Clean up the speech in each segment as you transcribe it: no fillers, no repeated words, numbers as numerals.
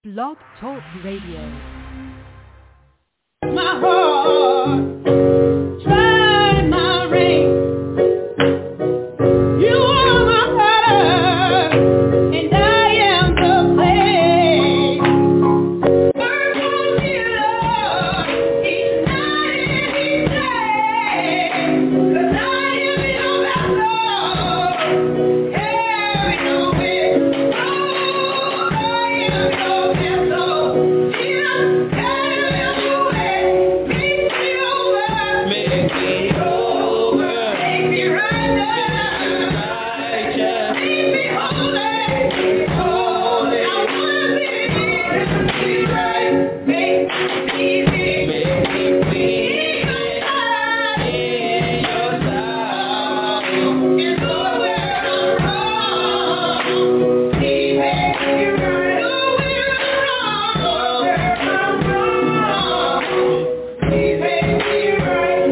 Blog Talk Radio. My heart, try my ring. You are my heart, and I am the clay. Burn on me, Lord, each night and each day. 'Cause I am your vessel, carry no weight. Oh, I am your vessel. Jesus, carry your weight. Make me over. Make me over. Make me righteous. Make me holy. Holy. I wanna be right. Make me clean. Make me clean. In your sight. It's nowhere I'm wrong. He makes me right. Nowhere I'm wrong. He makes me right.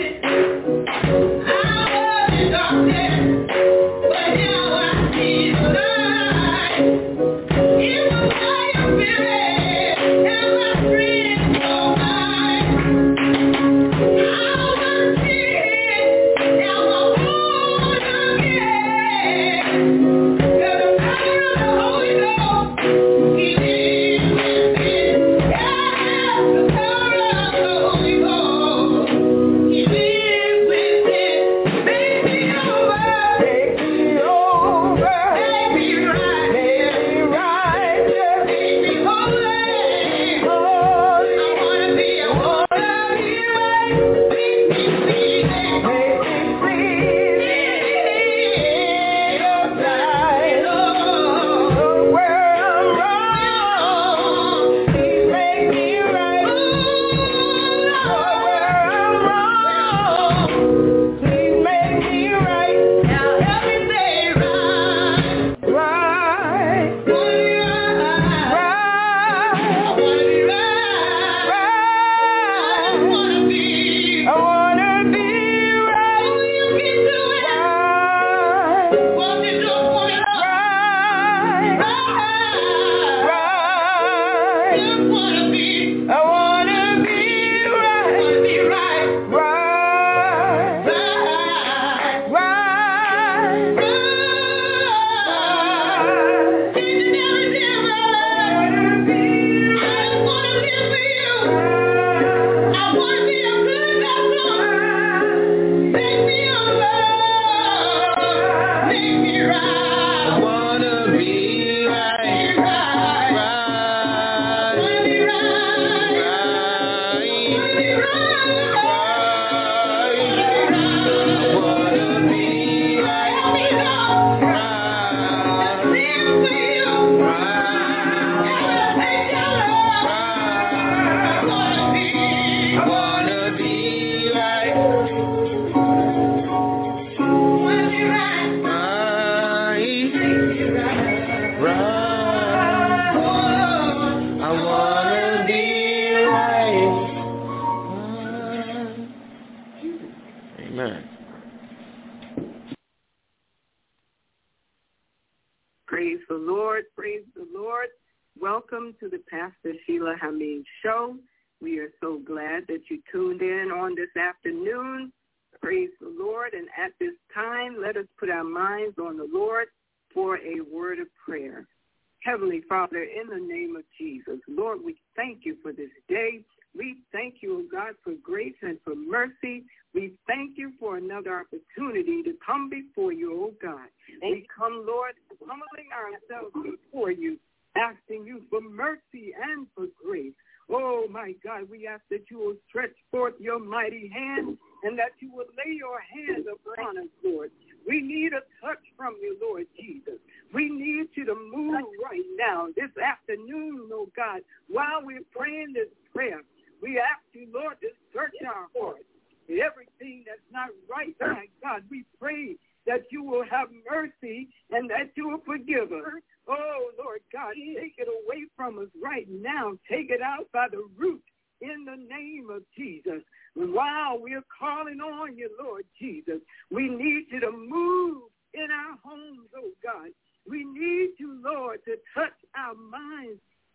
I was in darkness, but now I see the light. It was by your spirit, and my friends are mine. I was dead, now I'm born again. There's the power of the Holy Ghost, He lives within. Yeah, the power of the Holy Ghost, He lives within. Make me over. Make me over. Make me right. Make me righteous. Make me holy. Holy. I wanna be right. Make me clean. Make me clean. In your sight. Lord, where I'm wrong, please make me right. Lord, where I'm wrong, please make me right. Now help me say right. Right. Right. I wanna be right. Right. I wanna be right. Oh, you can do it. Right. Walk the door for me, Lord. Right. Right. Just wanna be. I wanna be right. Wanna be right. Right. Right. Right. Right. Each and every day of my life. I just wanna live for you. I wanna be a good vessel. Make me over. Make me right. I wanna be right. Right. Wanna be right. Wanna be right. Wanna be right. Help me, Lord. Let's live for you. And we'll take your love. I wanna be right. Wanna be right. I wanna be right. Amen. Praise the Lord. Praise the Lord. Welcome to the Pastor Sheila Hameen Show. We are so glad that you tuned in on this afternoon. Praise the Lord. And at this time, let us put our minds on the Lord for a word of prayer. Heavenly Father, in the name of Jesus, Lord, we thank you for this day. We thank you, O God, for grace and for mercy. We thank you for another opportunity to come before you, O God. We come, Lord, humbling ourselves before you, asking you for mercy and for grace. Oh, my God, we ask that you will stretch forth your mighty hand and that you will lay your hand upon us, Lord. We need a touch from you, Lord Jesus. We need you to move right now, this afternoon, oh God, while we're praying this prayer. We ask you, Lord, to search our hearts. Everything that's not right, my God, we pray that you will have mercy and that you will forgive us. Oh, Lord God, take it away from us right now. Take it out by the root in the name of Jesus. While we're calling on you, Lord Jesus, we need you to move in our homes, oh God. We need you, Lord, to touch our minds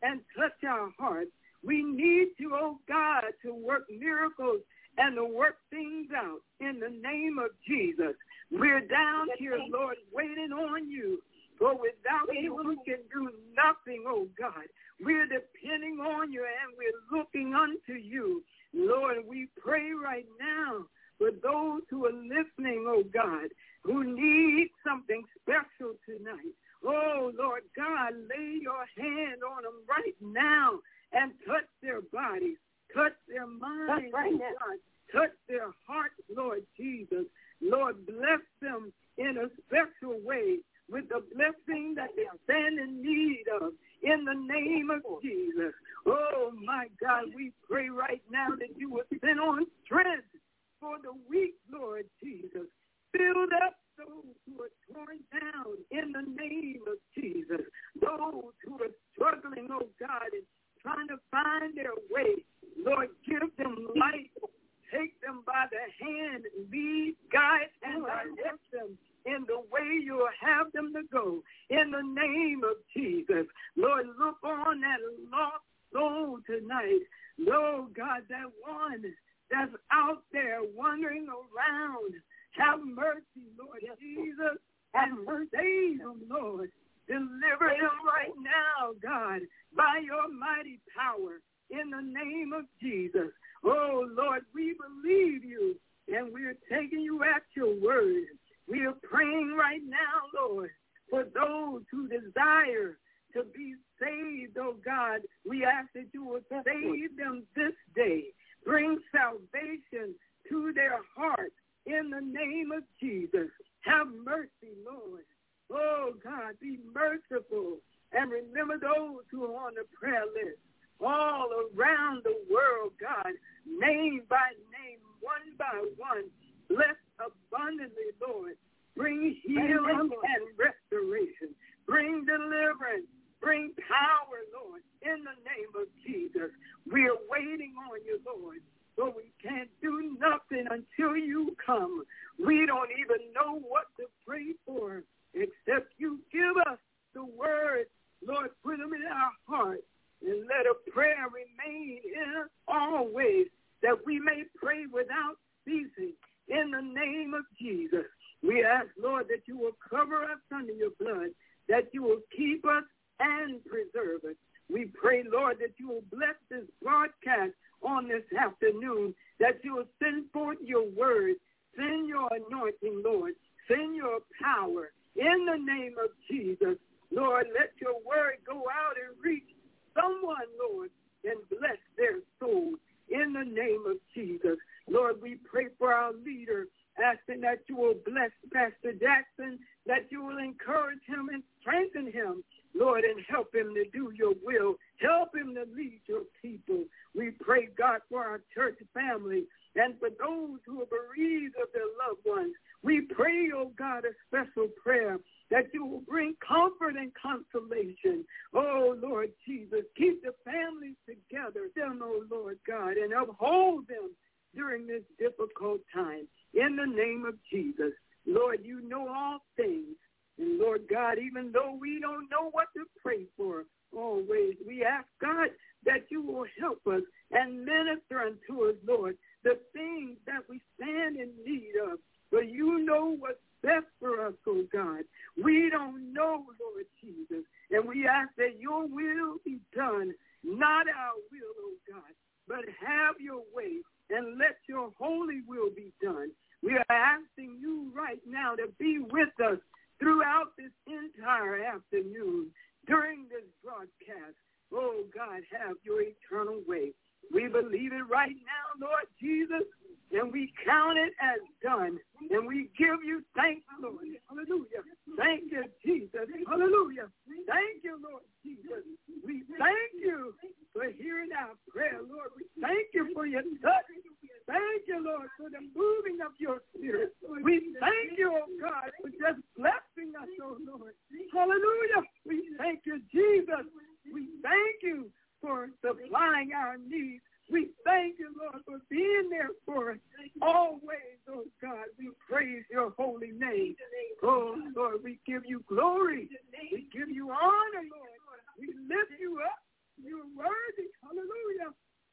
and touch our hearts. We need you, oh God, to work miracles and to work things out in the name of Jesus. We're down here, Lord, waiting on you. For without you, we can do nothing, oh God. We're depending on you and we're looking unto you. Lord, we pray right now for those who are listening, oh God, who need something special tonight. Oh, Lord God, lay your hand on them right now and touch their bodies, touch their minds, right now. God, touch their hearts, Lord Jesus. Lord, bless them in a special way with the blessing that they stand in need of in the name of Jesus. Oh, my God, we pray right now that you will send on strength for the weak, Lord Jesus. Build up those who are torn down in the name of Jesus. Those who are struggling, oh God, and trying to find their way. Lord, give them light. Take them by the hand, lead, guide, and direct them in the way you will have them to go. In the name of Jesus. Lord, look on that lost soul tonight. Lord God, that one that's out there wandering around. Have mercy, Lord Jesus, and save them, Lord. Deliver them right now, God, by your mighty power in the name of Jesus. Oh, Lord, we believe you, and we're taking you at your word. We are praying right now, Lord, for those who desire to be saved, oh God. We ask that you will save them this day. Bring salvation to their hearts in the name of Jesus. Have mercy, Lord. Oh, God, be merciful. And remember those who are on the prayer list all around the world, God, name by name, one by one. Bless abundantly, Lord. Bring healing and restoration. Bring deliverance. Bring power, Lord, in the name of Jesus. We are waiting on you, Lord. But we can't do nothing until you come. We don't even know what to pray for except you give us the word. Lord, put them in our hearts and let a prayer remain in us always that we may pray without ceasing in the name of Jesus. We ask, Lord, that you will cover us under your blood, that you will keep us and preserve us. We pray, Lord, that you will bless this broadcast on this afternoon, that you will send forth your word, send your anointing, Lord, send your power in the name of Jesus. Lord, let your word go out and reach someone, Lord, and bless their souls in the name of Jesus. Lord, we pray for our leader, asking that you will bless Pastor Jackson, that you will encourage him and strengthen him, Lord, and help him to do your will. Help him to lead your people. We pray, God, for our church family and for those who are bereaved of their loved ones. We pray, oh God, a special prayer that you will bring comfort and consolation. Oh, Lord Jesus, keep the families together, them, oh Lord God, and uphold them during this difficult time. In the name of Jesus, Lord, you know all things. And Lord God, even though we don't know what to pray for always, we ask, God, that you will help us and minister unto us, Lord, the things that we stand in need of. But you know what's best for us, oh God. We don't know, Lord Jesus. And we ask that your will be done, not our will, oh God, but have your way and let your holy will be done. We are asking you right now to be with us throughout this entire afternoon during this broadcast. Oh, God, have your eternal way. We believe it right now, Lord Jesus, and we count it as done. And we give you thanks, Lord. Hallelujah. Thank you, Jesus. Hallelujah. Thank you, Lord Jesus. We thank you for hearing our prayer, Lord. We thank you for your touch. Thank you, Lord, for the moving of your spirit. We thank you, oh God, for just blessing us, oh Lord. Hallelujah. We thank you, Jesus. We thank you for supplying our needs. We thank you, Lord, for being there for us always, oh God. We praise your holy name. Oh, Lord, we give you glory. We give you honor, Lord. We lift you up.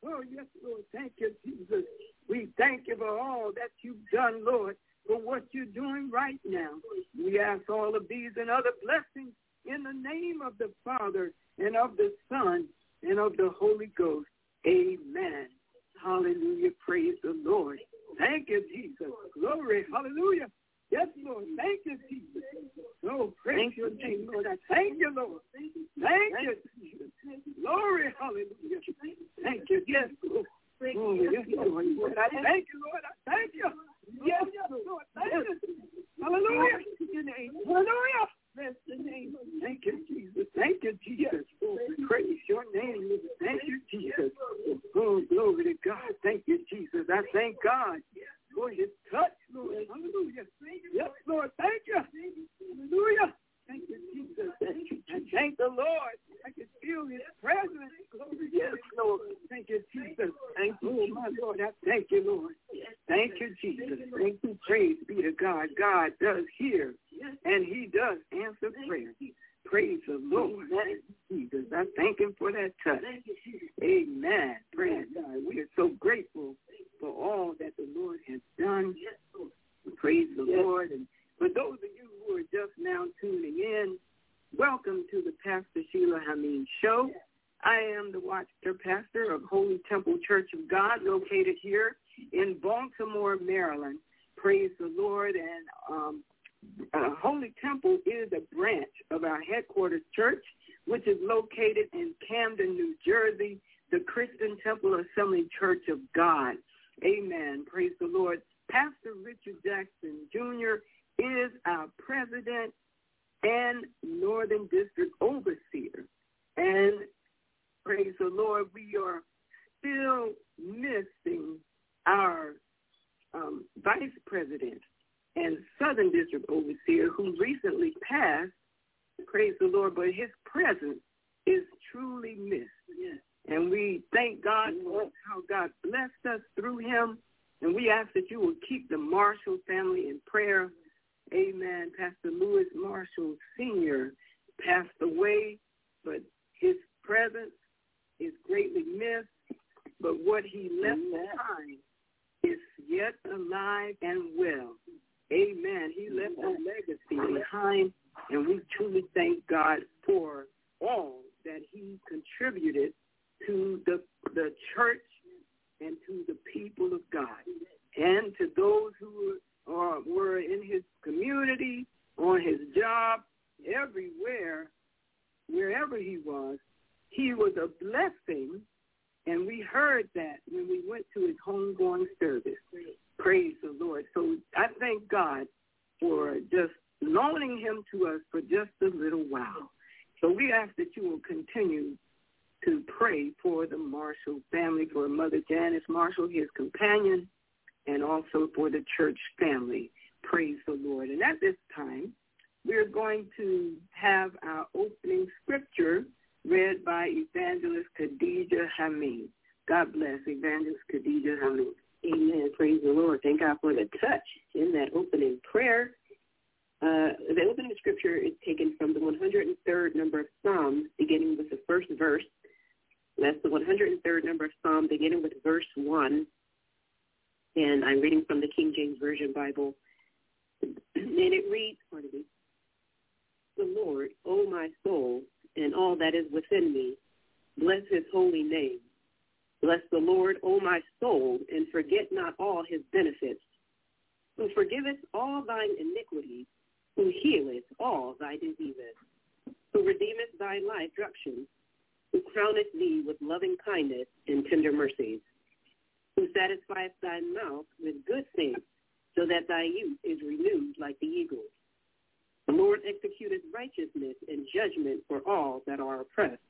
Oh, yes, Lord. Thank you, Jesus. We thank you for all that you've done, Lord, for what you're doing right now. We ask all of these and other blessings in the name of the Father and of the Son and of the Holy Ghost. Amen. Hallelujah. Praise the Lord. Thank you, Jesus. Glory. Hallelujah. Yes, Lord. Thank you, Jesus. Oh, praise your name, Lord. I thank you, Lord. Thank you, Jesus. Glory. Hallelujah. Thank you. Yes, Lord. Oh, yes, Lord. I thank you, Lord. I thank you. Yes, Lord. Thank you. Hallelujah. Hallelujah. Bless the name. Thank you, Jesus. Thank you, Jesus. Oh, praise your name. Thank you, Jesus. Oh, glory to God. Thank you, Jesus. I thank God for his touch, Lord. Hallelujah. Yes, Lord. Thank you. Hallelujah. Thank you, Jesus. I thank the Lord. I can feel his presence. Glory. Yes, Lord. Thank you, Jesus. Thank you, my Lord. I thank you, Lord. Thank you, Jesus. Thank you. Praise be to God. God does hear, and he does answer prayer. Praise the Lord. Jesus. I thank him for that touch. Amen. Praise God. We are so grateful for all that the Lord has done. Praise the Lord. And for those of you who are just now tuning in, welcome to the Pastor Sheila Hameen Show. I am the Watchtower Pastor of Holy Temple Church of God, located here in Baltimore, Maryland. Praise the Lord. And Holy Temple is a branch of our headquarters church, which is located in Camden, New Jersey, the Christian Temple Assembly Church of God. Amen. Praise the Lord. Pastor Richard Jackson, Jr. is our president and Northern District Overseer. And praise the Lord, we are still missing our vice president and Southern District Overseer, who recently passed. Praise the Lord, but his presence is truly missed. Yes. And we thank God for how God blessed us through him. And we ask that you will keep the Marshall family in prayer. Amen. Pastor Lewis Marshall Sr. passed away, but his presence is greatly missed. But what he left behind is yet alive and well. Amen. He left a legacy behind, and we truly thank God for all that he contributed to the church and to the people of God, and to those who were in his community, on his job, everywhere, wherever he was a blessing, and we heard that when we went to his homegoing service. Praise the Lord. So I thank God for just loaning him to us for just a little while. So we ask that you will continue to pray for the Marshall family, for Mother Janice Marshall, his companion, and also for the church family. Praise the Lord. And at this time, we're going to have our opening scripture read by Evangelist Khadijah Hameen. God bless Evangelist Khadijah Hameen. Amen. Praise the Lord. Thank God for the touch in that opening prayer. The opening scripture is taken from the 103rd number of Psalms, beginning with the first verse. That's the 103rd number of Psalm, beginning with verse 1. And I'm reading from the King James Version Bible. And it reads, the Lord, O my soul, and all that is within me, bless his holy name. Bless the Lord, O my soul, and forget not all his benefits, who forgiveth all thine iniquities, who healeth all thy diseases, who redeemeth thy life destruction, who crowneth thee with loving kindness and tender mercies, who satisfieth thy mouth with good things, so that thy youth is renewed like the eagles. The Lord executeth righteousness and judgment for all that are oppressed.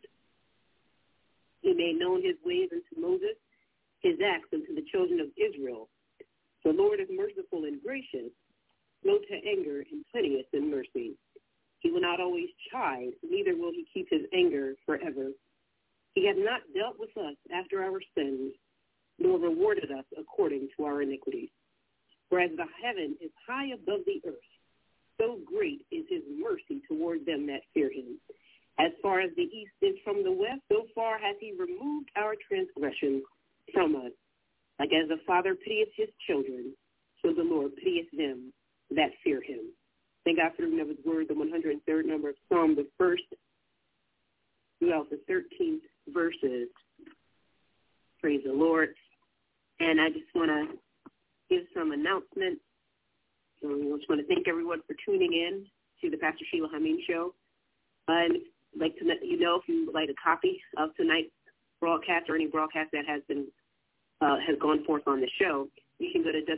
He made known his ways unto Moses, his acts unto the children of Israel. The Lord is merciful and gracious, slow to anger, and plenteous in mercy. He will not always chide, neither will he keep his anger forever. He hath not dealt with us after our sins, nor rewarded us according to our iniquities. For as the heaven is high above the earth, so great is his mercy toward them that fear him. As far as the east is from the west, so far hath he removed our transgressions from us. Like as a father pitieth his children, so the Lord pitieth them that fear him. Thank God for the reading of his word, the 103rd number of Psalm, the first throughout the 13th verses. Praise the Lord. And I just want to give some announcements. So I just want to thank everyone for tuning in to the Pastor Sheila Hameen Show. I'd like to let you know if you would like a copy of tonight's broadcast or any broadcast that has gone forth on the show, you can go to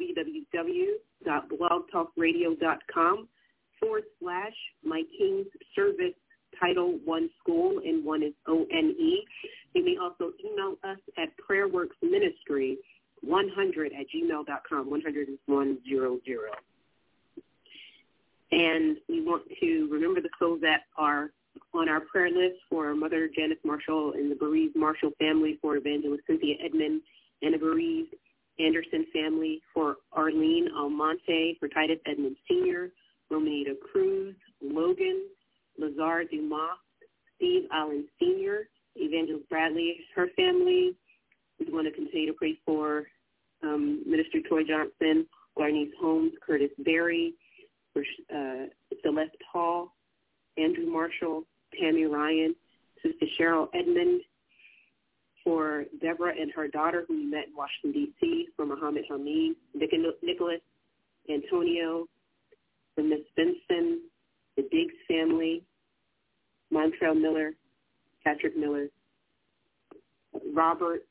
www.blogtalkradio.com/My King's Service Title 1 School, and 1 is ONE. You may also email us at prayerworksministry100@gmail.com. 100 is 100. And we want to remember the souls that are on our prayer list for Mother Janice Marshall and the bereaved Marshall family, for Evangelist Cynthia Edmond and the bereaved Anderson family, for Arlene Almonte, for Titus Edmond Sr., Romanita Cruz, Logan, Lazar Dumas, Steve Allen Sr., Evangelist Bradley, her family. We want to continue to pray for Minister Troy Johnson, Glarnice Holmes, Curtis Berry, for Celeste Hall, Andrew Marshall, Tammy Ryan, Sister Cheryl Edmond, for Deborah and her daughter who we met in Washington, D.C., for Muhammad Hamid, Nicholas, Antonio, for Miss Benson, the Diggs family, Montrell Miller, Patrick Miller, Robin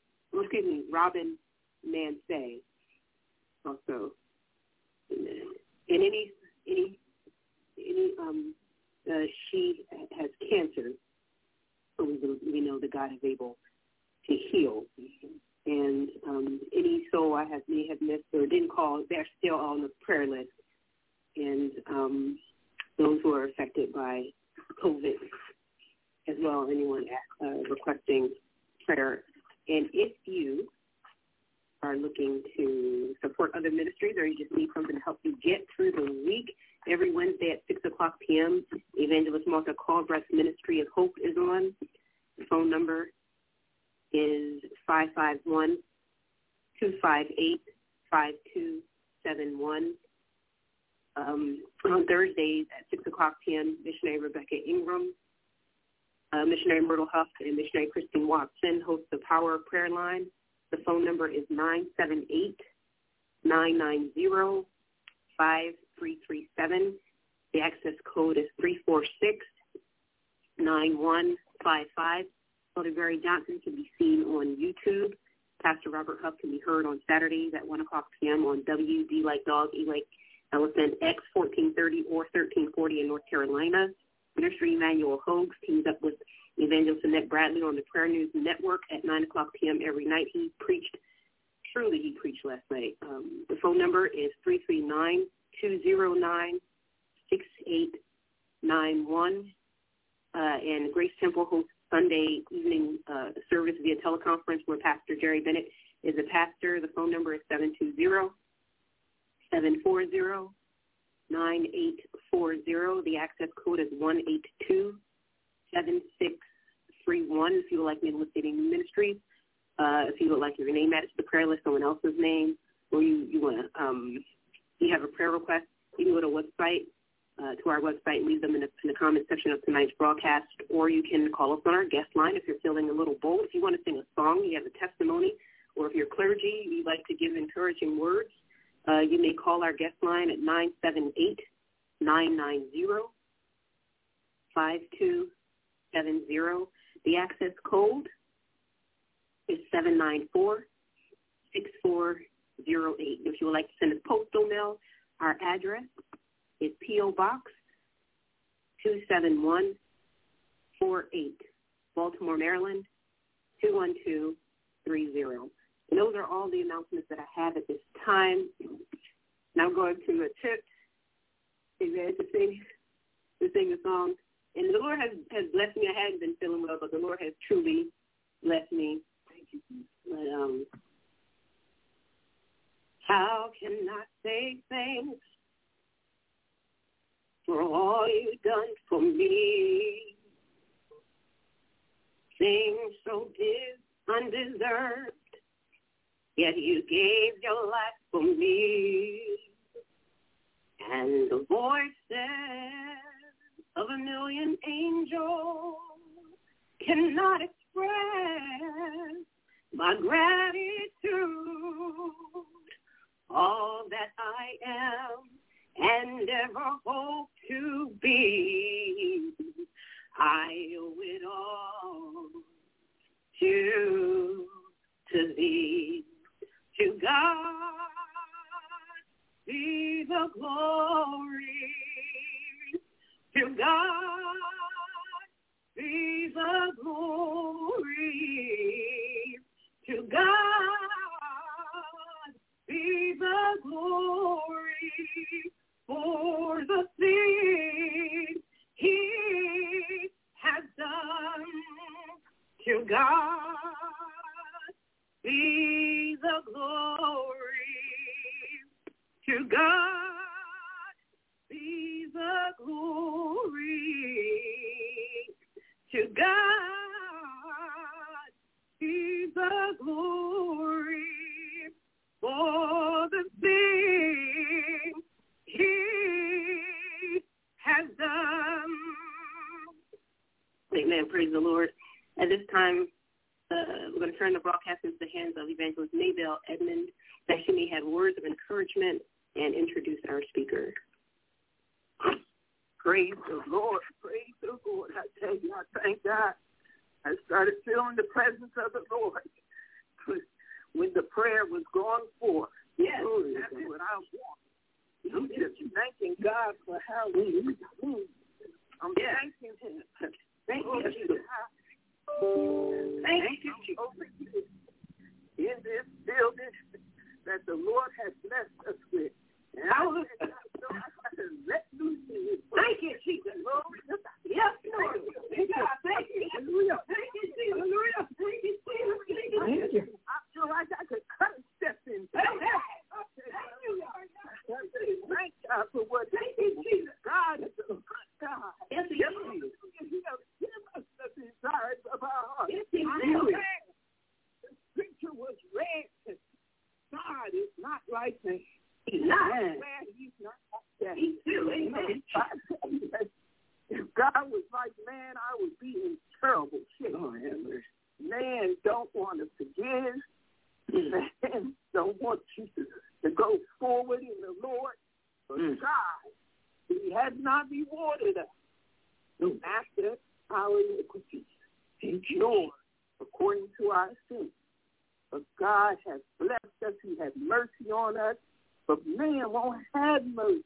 Mansay, also, and she has cancer, so we know that God is able to heal. And any soul I may have missed or didn't call, they're still on the prayer list. And those who are affected by COVID as well, anyone requesting prayer. And if you are looking to support other ministries or you just need something to help you get through the week, every Wednesday at 6 o'clock p.m., Evangelist Martha Callbreast Ministry of Hope is on. The phone number is 551-258-5271. On Thursdays at 6 o'clock p.m., Missionary Rebecca Ingram, Missionary Myrtle Huff, and Missionary Christine Watson host the Power Prayer Line. The phone number is 978-990-5337. The access code is 346-9155. Elder Barry Johnson can be seen on YouTube. Pastor Robert Huff can be heard on Saturdays at 1 o'clock p.m. on WD like Dog, E like Elephant, X 1430 or 1340 in North Carolina. Minister Emmanuel Hogues teams up with Evangelist Annette Bradley on the Prayer News Network at 9 o'clock p.m. every night. He preached last night. The phone number is 339-209-6891. And Grace Temple hosts Sunday evening service via teleconference where Pastor Jerry Bennett is a pastor. The phone number is 720-740-9840. The access code is 182-7631. If you would like me to list any new ministries, if you would like your name added to the prayer list, someone else's name, or you want to, you have a prayer request, you can go to our website, leave them in the comment section of tonight's broadcast, or you can call us on our guest line if you're feeling a little bold. If you want to sing a song, you have a testimony, or if you're clergy, you'd like to give encouraging words, you may call our guest line at 978-990-5270. The access code is 794-6408. If you would like to send us postal mail, our address is P.O. Box 27148, Baltimore, Maryland 21230. And those are all the announcements that I have at this time. Now I'm going to attempt to sing a song. And the Lord has blessed me. I hadn't been feeling well, but the Lord has truly blessed me. Thank you. But, how can I say thanks for all you've done for me? Things so undeserved, yet you gave your life for me. And the voices of a million angels cannot express my gratitude. All that I am and ever hope to be, I owe it all to thee. To God be the glory. To God be the glory. To God be the glory for the things he has done. To God be the glory. To God be the glory. To God be the glory for the things he has done. Amen. Praise the Lord. At this time, we're going to turn the broadcast into the hands of Evangelist Maybelle Edmond, that she may have words of encouragement and introduce our speaker. Praise the Lord. Praise the Lord. I tell you, I thank God. I started feeling the presence of the Lord when the prayer was going forth. Yes. That's what I want. I'm just thanking God for how we I'm thanking him. Thank you, Jesus. Thank you, Jesus. In this building that the Lord has blessed us with. And I was let loose in his prayer. Thank you, Jesus. Yes, Lord. Thank you. Thank you. Hallelujah. Thank you, Jesus. Hallelujah. Thank you, Jesus. Thank you. I feel like I could cut a step in. Thank you. Thank God for what Thank you, Jesus. God is a good God. Yes, he is. He has given us the desires of our heart. Yes, he is. The scripture was read. God is not like that. He's not. He's not like that. He's still, amen. If God was like man, I would be in terrible shape. Oh, man don't want to forgive. Man don't want you to go forward in the Lord. But God, he has not rewarded us after our iniquities. Nor according to our sins. But God has blessed us. He has mercy on us. But man won't have mercy.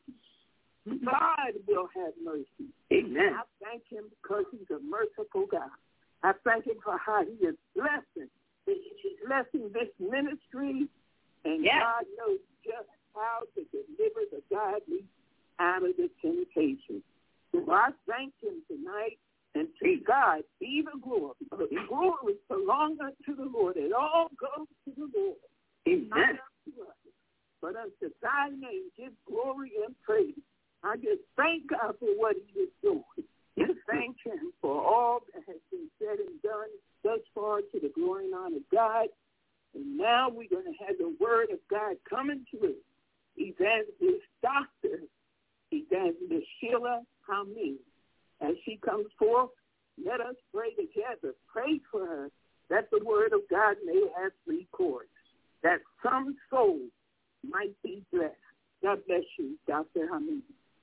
God will have mercy. Amen. I thank him because he's a merciful God. I thank him for how he is blessing. He's blessing this ministry. And God knows just how to deliver the godly out of the temptation. So I thank him tonight. And to God be the glory. The glory belongs unto the Lord. It all goes to the Lord. Amen. Not unto us, but unto thy name give glory and praise. I just thank God for what he is doing. And thank him for all that has been said and done thus far to the glory and honor of God. And now we're going to have the word of God coming to us. Evangelist Dr. Evangelist Sheila Hameen. As she comes forth, let us pray together. Pray for her that the word of God may have free course, that some soul might be blessed. God bless you, Dr. Hameen.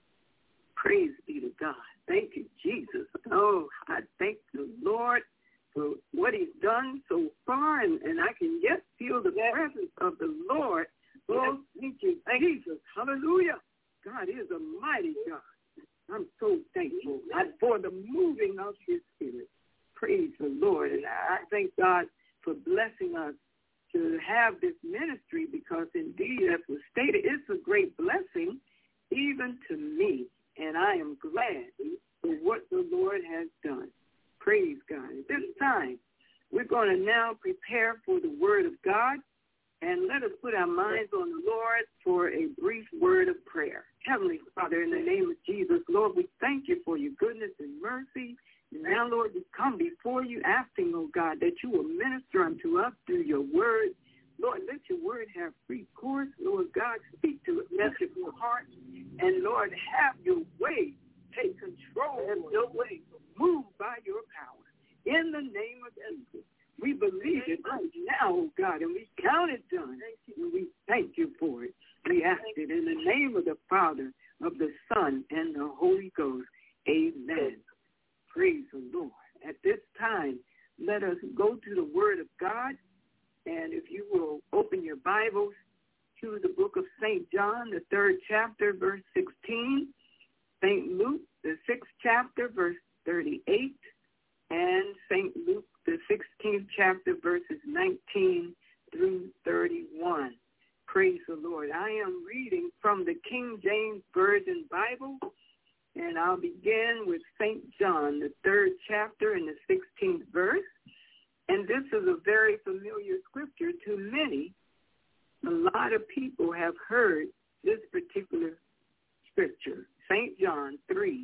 Praise be to God. Thank you, Jesus. Oh, I thank the Lord for what he's done so far, and I can just feel the presence of the Lord. Oh, thank you, Jesus. Hallelujah. God is a mighty God. I'm so thankful for the moving of his spirit. Praise the Lord. And I thank God for blessing us to have this ministry because indeed, as was stated, it's a great blessing even to me. And I am glad for what the Lord has done. Praise God. At this time, we're going to now prepare for the word of God. And let us put our minds on the Lord for a brief word of prayer. Heavenly Father, in the name of Jesus, Lord, we thank you for your goodness and mercy. And now, Lord, we come before you asking, oh God, that you will minister unto us through your word. Lord, let your word have free course. Lord God, speak to it, message your heart. And Lord, have your way. Take control of your way. Move by your power. In the name of Jesus, we believe it right now, oh God, and we count it done. And we thank you for it. We ask it in the name of the Father, of the Son, and the Holy Ghost. Amen. Praise the Lord. At this time, let us go to the Word of God. And if you will open your Bibles to the book of St. John, the 3rd chapter, verse 16. St. Luke, the 6th chapter, verse 38. And St. Luke, the 16th chapter, verses 19 through 31. Praise the Lord. I am reading from the King James Version Bible, and I'll begin with St. John, the 3rd chapter and the 16th verse. And this is a very familiar scripture to many. A lot of people have heard this particular scripture, St. John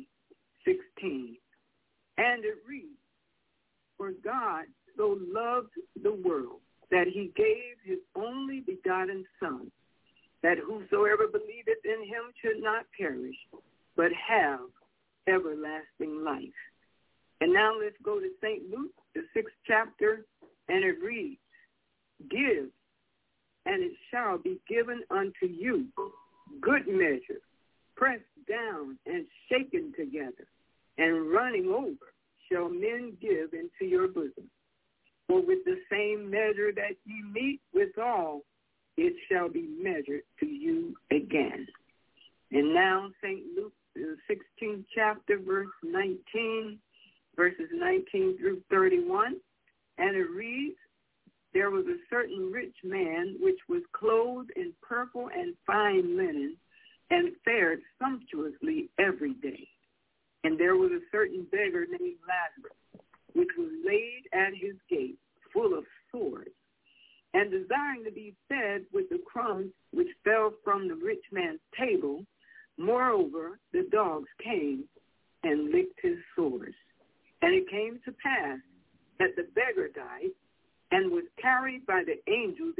3:16. And it reads, "For God so loved the world that he gave his only begotten Son, that whosoever believeth in him should not perish, but have everlasting life." And now let's go to St. Luke, the 6th chapter, and it reads, "Give, and it shall be given unto you, good measure, pressed down and shaken together, and running over, shall men give into your bosom. For with the same measure that ye meet withal, it shall be measured to you again." And now St. Luke, the 16th chapter, verse 19, verses 19 through 31, and it reads, "There was a certain rich man which was clothed in purple and fine linen, and fared sumptuously every day. And there was a certain beggar named Lazarus, which was laid at his gate, full of sores, and desiring to be fed with the crumbs which fell from the rich man's table. Moreover, the dogs came and licked his sores. And it came to pass that the beggar died and was carried by the angels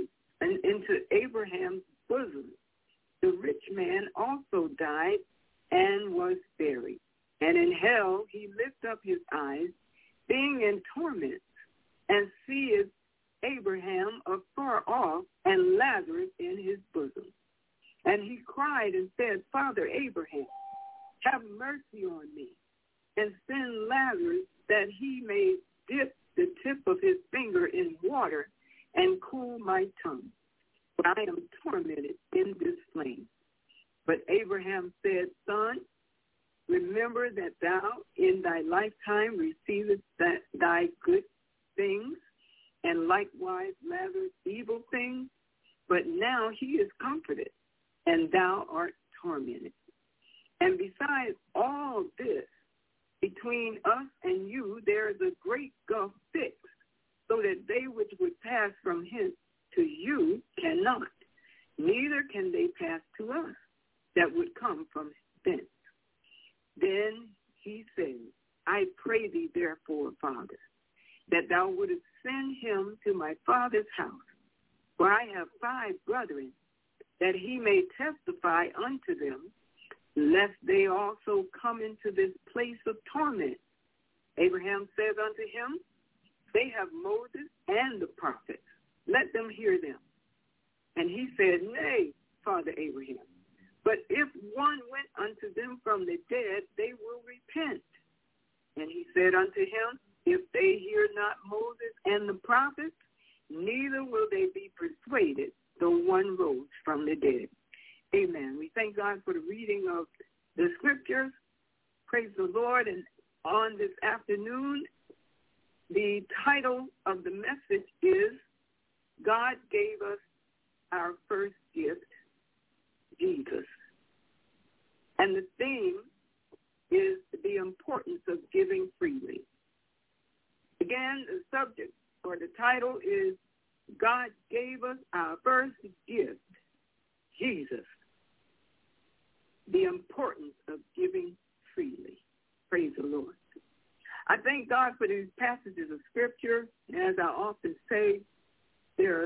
into Abraham's bosom. The rich man also died and was buried. And in hell he lifted up his eyes, being in torment, and seeth Abraham afar off and Lazarus in his bosom. And he cried and said, Father Abraham, have mercy on me, and send Lazarus that he may dip the tip of his finger in water and cool my tongue, for I am tormented in this flame. But Abraham said, Son, remember that thou in thy lifetime receivest thy good things, and likewise Lazarus evil things, but now he is comforted, and thou art tormented. And besides all this, between us and you there is a great gulf fixed, so that they which would pass from hence to you cannot, neither can they pass to us that would come from thence. Then he said, I pray thee therefore, Father, that thou wouldest send him to my father's house, for I have 5 brethren, that he may testify unto them, lest they also come into this place of torment. Abraham said unto him, They have Moses and the prophets. Let them hear them. And he said, Nay, Father Abraham, but if one went unto them from the dead, they will repent. And he said unto him, If they hear not Moses and the prophets, neither will they be persuaded, though one rose from the dead. Amen. We thank God for the reading of the scriptures. Praise the Lord. And on this afternoon, the title of the message is God Gave Us Our First Gift, Jesus. And the theme is the importance of giving freely. Again, the subject or the title is God Gave Us Our First Gift, Jesus. The importance of giving freely. Praise the Lord. I thank God for these passages of Scripture. And as I often say, there are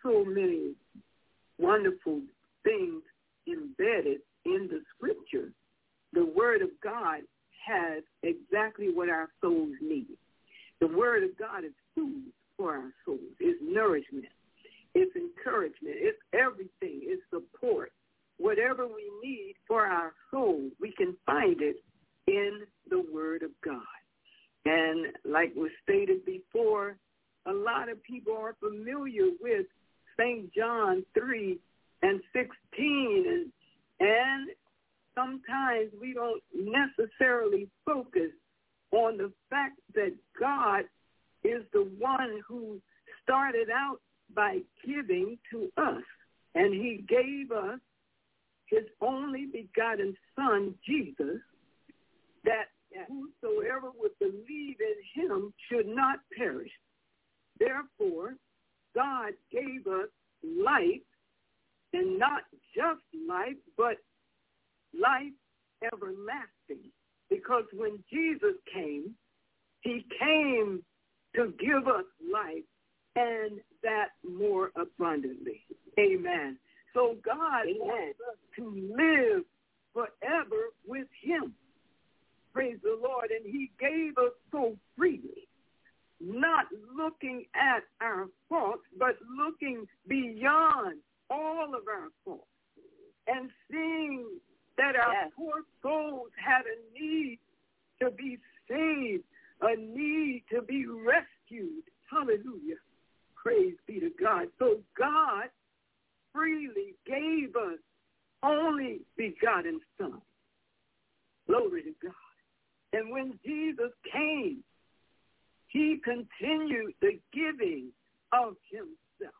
so many wonderful things embedded in the scripture. The Word of God has exactly what our souls need. The Word of God is food for our souls. It's nourishment. It's encouragement. It's everything. It's support. Whatever we need for our souls, we can find it in the Word of God. And like was stated before, a lot of people are familiar with St. John 3 and 16, and sometimes we don't necessarily focus on the fact that God is the one who started out by giving to us, and he gave us his only begotten Son, Jesus, that whosoever would believe in him should not perish. Therefore, God gave us life, and not just life, but life everlasting. Because when Jesus came, he came to give us life, and that more abundantly. Amen. So God wants us to live forever with him. Praise the Lord. And he gave us so freely, not looking at our faults, but looking beyond all of our faults and seeing that our poor souls had a need to be saved, a need to be rescued. Hallelujah. Praise be to God. So God freely gave us only begotten Son. Glory to God. And when Jesus came, he continued the giving of himself.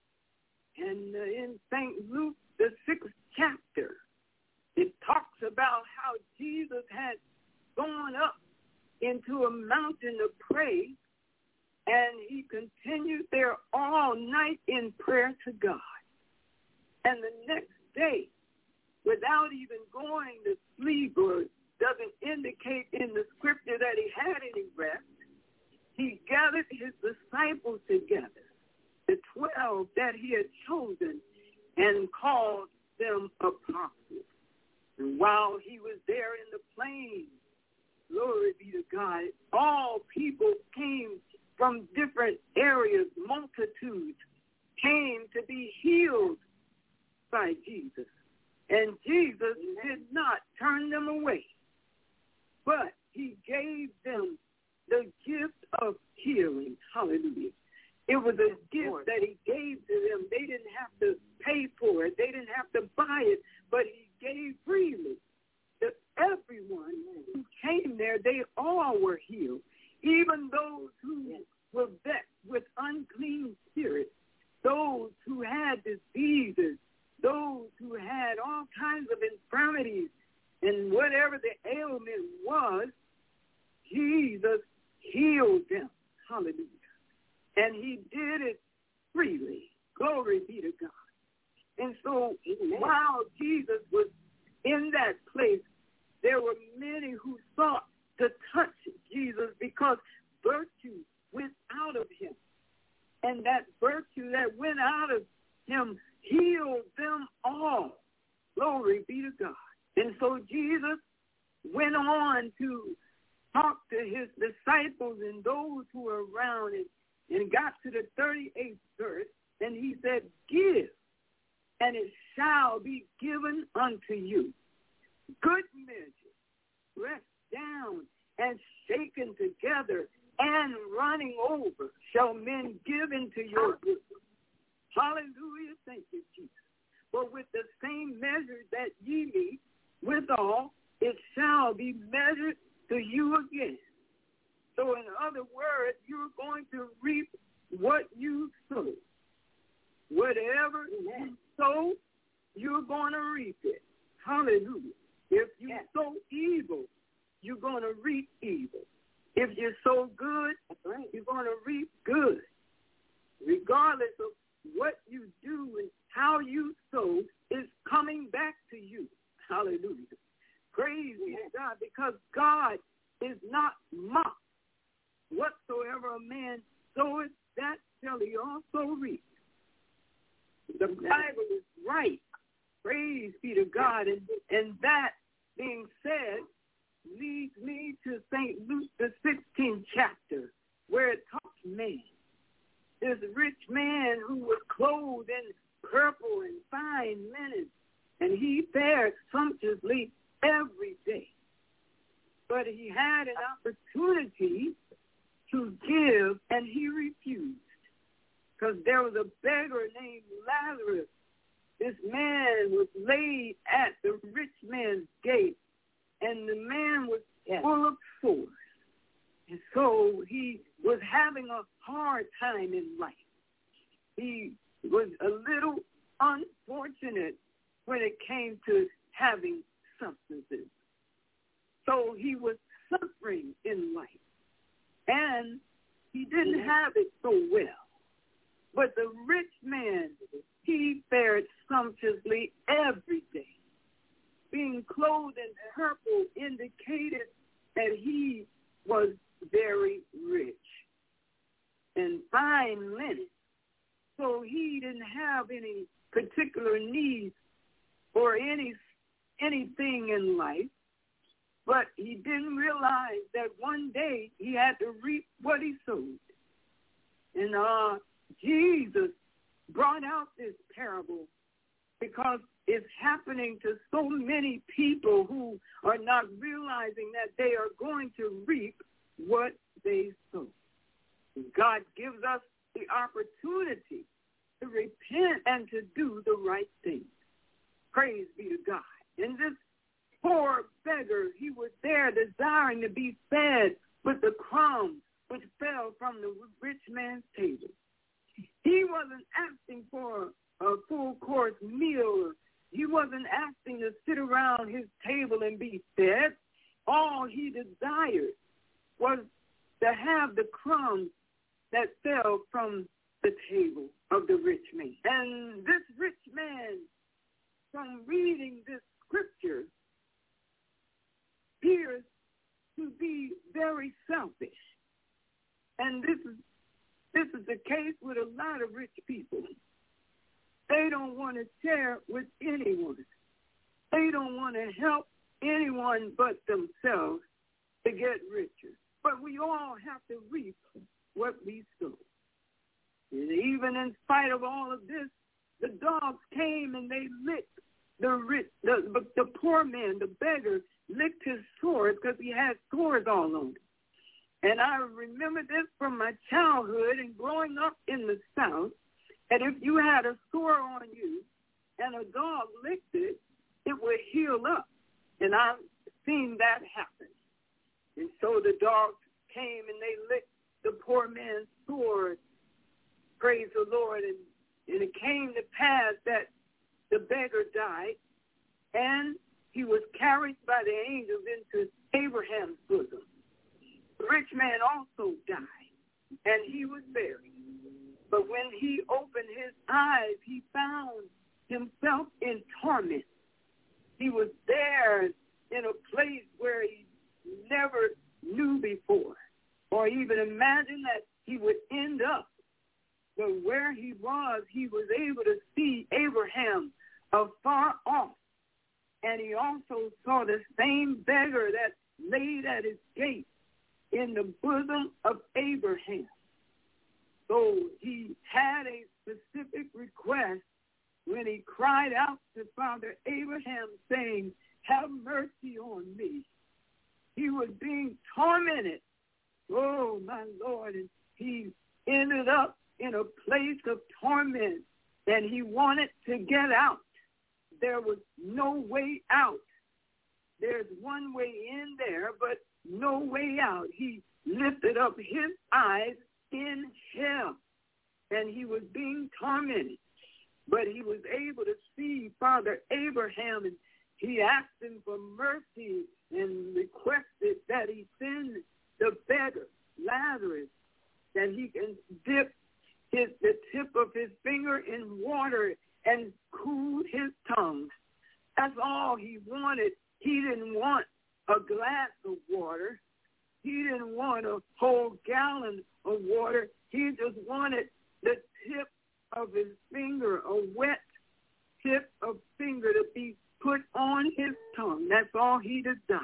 And in St. Luke, the 6th chapter, it talks about how Jesus had gone up into a mountain to pray, and he continued there all night in prayer to God. And the next day, without even going to sleep, or doesn't indicate in the scripture that he had any rest, he gathered his disciples together, the 12 that he had chosen, and called them apostles. And while he was there in the plain, glory be to God, all people came from different areas, multitudes came to be healed by Jesus. And Jesus did not turn them away, but he gave them the gift of healing. Hallelujah. It was a gift that he gave to them. They didn't have to pay for it. They didn't have to buy it, but he gave freely to everyone who came there. They all were healed, even those who were vexed with unclean spirits, those who had diseases, those who had all kinds of infirmities, and whatever the ailment was, Jesus healed them. Hallelujah. And he did it freely. Glory be to God. And so while Jesus was in that place, there were many who sought to touch Jesus because virtue went out of him. And that virtue that went out of him healed them all. Glory be to God. And so Jesus went on to talk to his disciples and those who were around, and got to the 38th verse, and he said, "Give, and it shall be given unto you. Good measure, pressed down and shaken together and running over, shall men give into your bosom." Hallelujah. Thank you, Jesus. For with the same measure that ye meet withal, it shall be measured to you again. So in other words, you're going to reap what you sow. Whatever you sow, you're going to reap it. Hallelujah. If you sow evil, you're going to reap evil. If you sow good, you're going to reap good. Regardless of what you do and how you sow, is coming back to you. Hallelujah. Praise be to God, because God is not mocked. Whatsoever a man soweth, that shall he also reap. The Bible is right. Praise be to God. And that being said leads me to St. Luke, the 16th chapter, where it talks man. This rich man who was clothed in purple and fine linen, and he fared sumptuously every day. But he had an opportunity to give, and he refused, because there was a beggar named Lazarus. This man was laid at the rich man's gate, and the man was full of sores. And so he was having a hard time in life. He was a little unfortunate when it came to having substances. So he was suffering in life. And he didn't have it so well. But the rich man, he fared sumptuously every day. Being clothed in purple indicated that he was very rich and fine linen. So he didn't have any particular needs or anything in life. But he didn't realize that one day he had to reap what he sowed. And Jesus brought out this parable because it's happening to so many people who are not realizing that they are going to reap what they sow. God gives us the opportunity to repent and to do the right thing. Praise be to God. And this poor beggar, he was there desiring to be fed with the crumbs which fell from the rich man's table. He wasn't asking for a full-course meal. He wasn't asking to sit around his table and be fed. All he desired was to have the crumbs that fell from the table of the rich man. And this rich man, from reading this scripture, appears to be very selfish. And this is the case with a lot of rich people. They don't want to share with anyone. They don't want to help anyone but themselves to get richer. But we all have to reap what we sow. And even in spite of all of this, the dogs came and they licked the poor man, the beggar, licked his sores because he had sores all on him. And I remember this from my childhood and growing up in the South, that if you had a sore on you and a dog licked it, it would heal up. And I've seen that happen. And so the dogs came and they licked the poor man's sores. Praise the Lord. And it came to pass that the beggar died, and he was carried by the angels into Abraham's bosom. The rich man also died, and he was buried. But when he opened his eyes, he found himself in torment. He was there in a place where he never knew before or even imagined that he would end up. But where he was able to see Abraham afar off. And he also saw the same beggar that laid at his gate in the bosom of Abraham. So he had a specific request when he cried out to Father Abraham saying, "Have mercy on me." He was being tormented. Oh, my Lord. And he ended up in a place of torment, and he wanted to get out. There was no way out. There's one way in there, but no way out. He lifted up his eyes in hell, and he was being tormented. But he was able to see Father Abraham, and he asked him for mercy and requested that he send the beggar, Lazarus, that he can dip the tip of his finger in water and cool his tongue. That's all he wanted. He didn't want a glass of water. He didn't want a whole gallon of water. He just wanted the tip of his finger, a wet tip of finger to be put on his tongue. That's all he desired.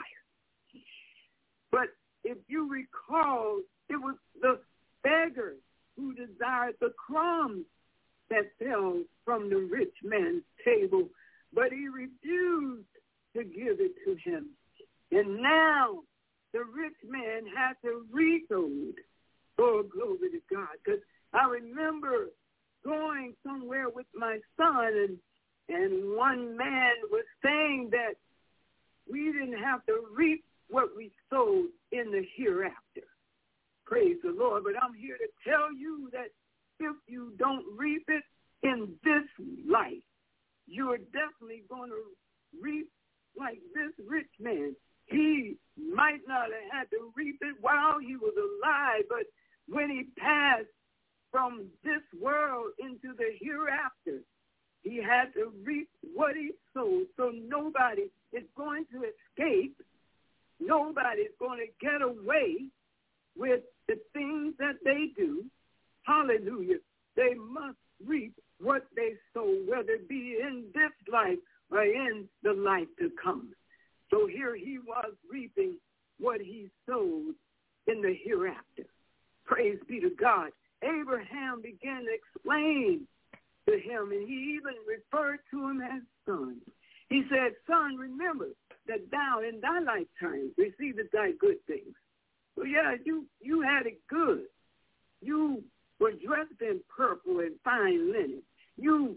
But if you recall, it was the beggar who desired the crumbs that fell from the rich man's table, but he refused to give it to him. And now the rich man had to reap those. Oh, glory to God. Because I remember going somewhere with my son, and one man was saying that we didn't have to reap what we sowed in the hereafter. Praise the Lord. But I'm here to tell you that if you don't reap it in this life, you're definitely going to reap like this rich man. He might not have had to reap it while he was alive, but when he passed from this world into the hereafter, he had to reap what he sowed. So nobody is going to escape. Nobody's going to get away with the things that they do. Hallelujah. They must reap what they sow, whether it be in this life or in the life to come. So here he was reaping what he sowed in the hereafter. Praise be to God. Abraham began to explain to him, and he even referred to him as son. He said, son, remember that thou in thy lifetime received thy good things. So yeah, you had it good. You were dressed in purple and fine linen. You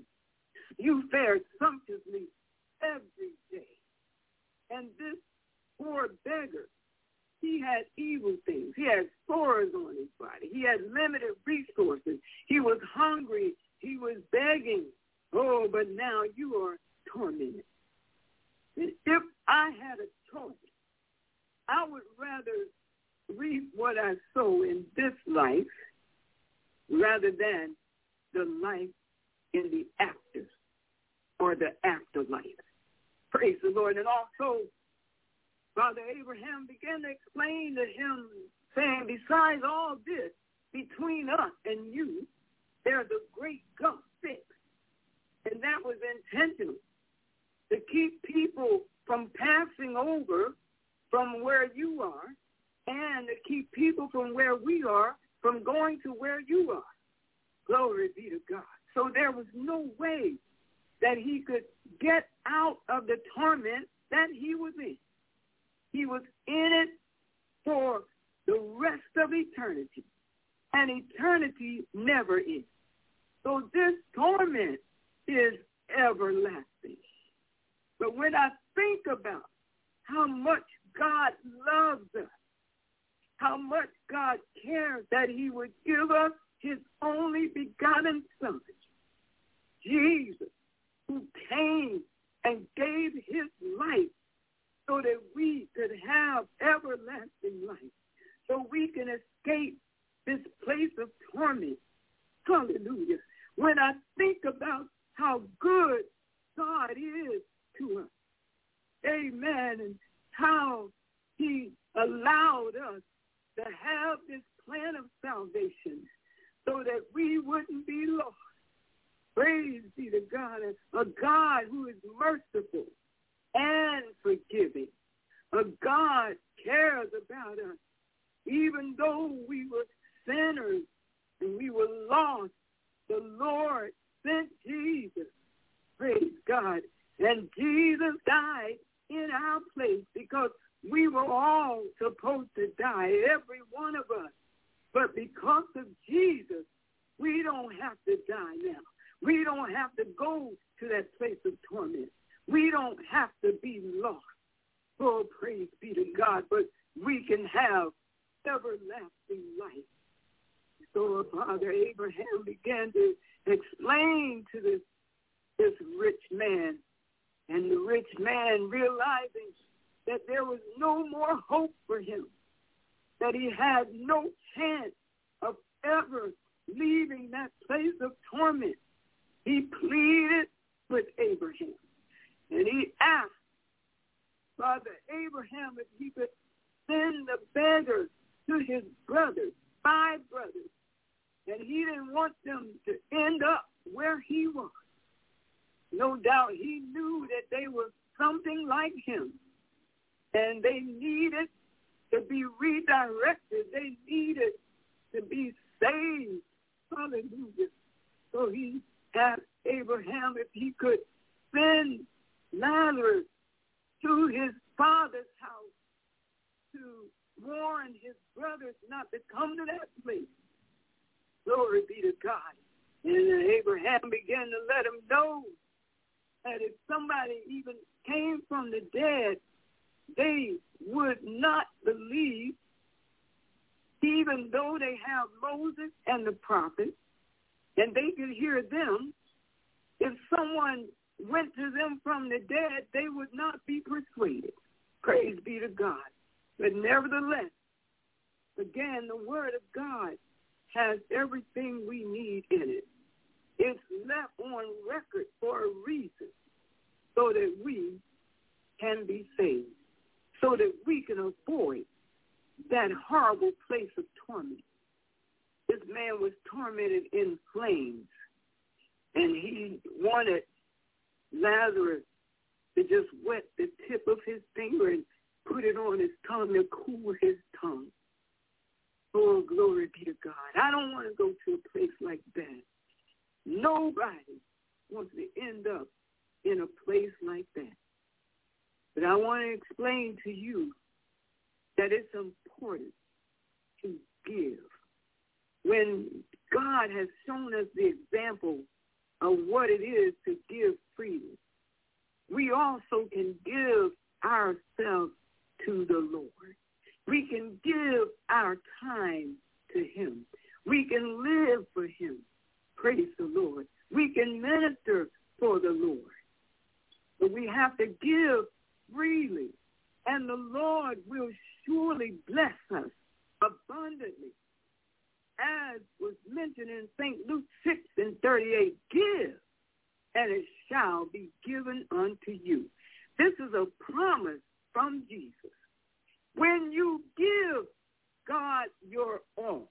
fared sumptuously every day. And this poor beggar, he had evil things. He had sores on his body. He had limited resources. He was hungry. He was begging. Oh, but now you are tormented. And if I had a choice, I would rather reap what I sow in this life rather than the life in the after or the afterlife. Praise the Lord. And also, Father Abraham began to explain to him, saying, besides all this, between us and you, there's a great gulf fixed. And that was intentional, to keep people from passing over from where you are and to keep people from where we are from going to where you are. Glory be to God. So there was no way that he could get out of the torment that he was in. He was in it for the rest of eternity, and eternity never ends. So this torment is everlasting. But when I think about how much God loves us, how much God cares that he would give us his only begotten Son, Jesus, who came and gave his life so that we could have everlasting life, so we can escape this place of torment. Hallelujah. When I think about how good God is to us, amen, and how he allowed us to have this plan of salvation so that we wouldn't be lost. Praise be to God, a God who is merciful and forgiving. A God cares about us. Even though we were sinners and we were lost, the Lord sent Jesus. Praise God. And Jesus died in our place because we were all supposed to die, every one of us. But because of Jesus, we don't have to die now. We don't have to go to that place of torment. We don't have to be lost. Oh, praise be to God. But we can have everlasting life. So Father Abraham began to explain to this rich man, and the rich man realizing that there was no more hope for him, that he had no chance of ever leaving that place of torment. He pleaded with Abraham, and he asked Father Abraham if he could send the beggar to his brothers, 5 brothers, and he didn't want them to end up where he was. No doubt he knew that they were something like him, and they needed to be redirected. They needed to be saved. Hallelujah. So he asked Abraham if he could send Lazarus to his father's house to warn his brothers not to come to that place. Glory be to God. And Abraham began to let him know that if somebody even came from the dead, they would not believe, even though they have Moses and the prophets, and they could hear them. If someone went to them from the dead, they would not be persuaded. Praise be to God. But nevertheless, again, the Word of God has everything we need in it. It's left on record for a reason, so that we can be saved, so that we can avoid that horrible place of torment. This man was tormented in flames, and he wanted Lazarus to just wet the tip of his finger and put it on his tongue to cool his tongue. Oh, glory be to God. I don't want to go to a place like that. Nobody wants to end up in a place like that. But I want to explain to you that it's important to give. When God has shown us the example of what it is to give freely, we also can give ourselves to the Lord. We can give our time to him. We can live for him. Praise the Lord. We can minister for the Lord. But we have to give freely, and the Lord will surely bless us abundantly. As was mentioned in St. Luke 6:38, give, and it shall be given unto you. This is a promise from Jesus. When you give God your all,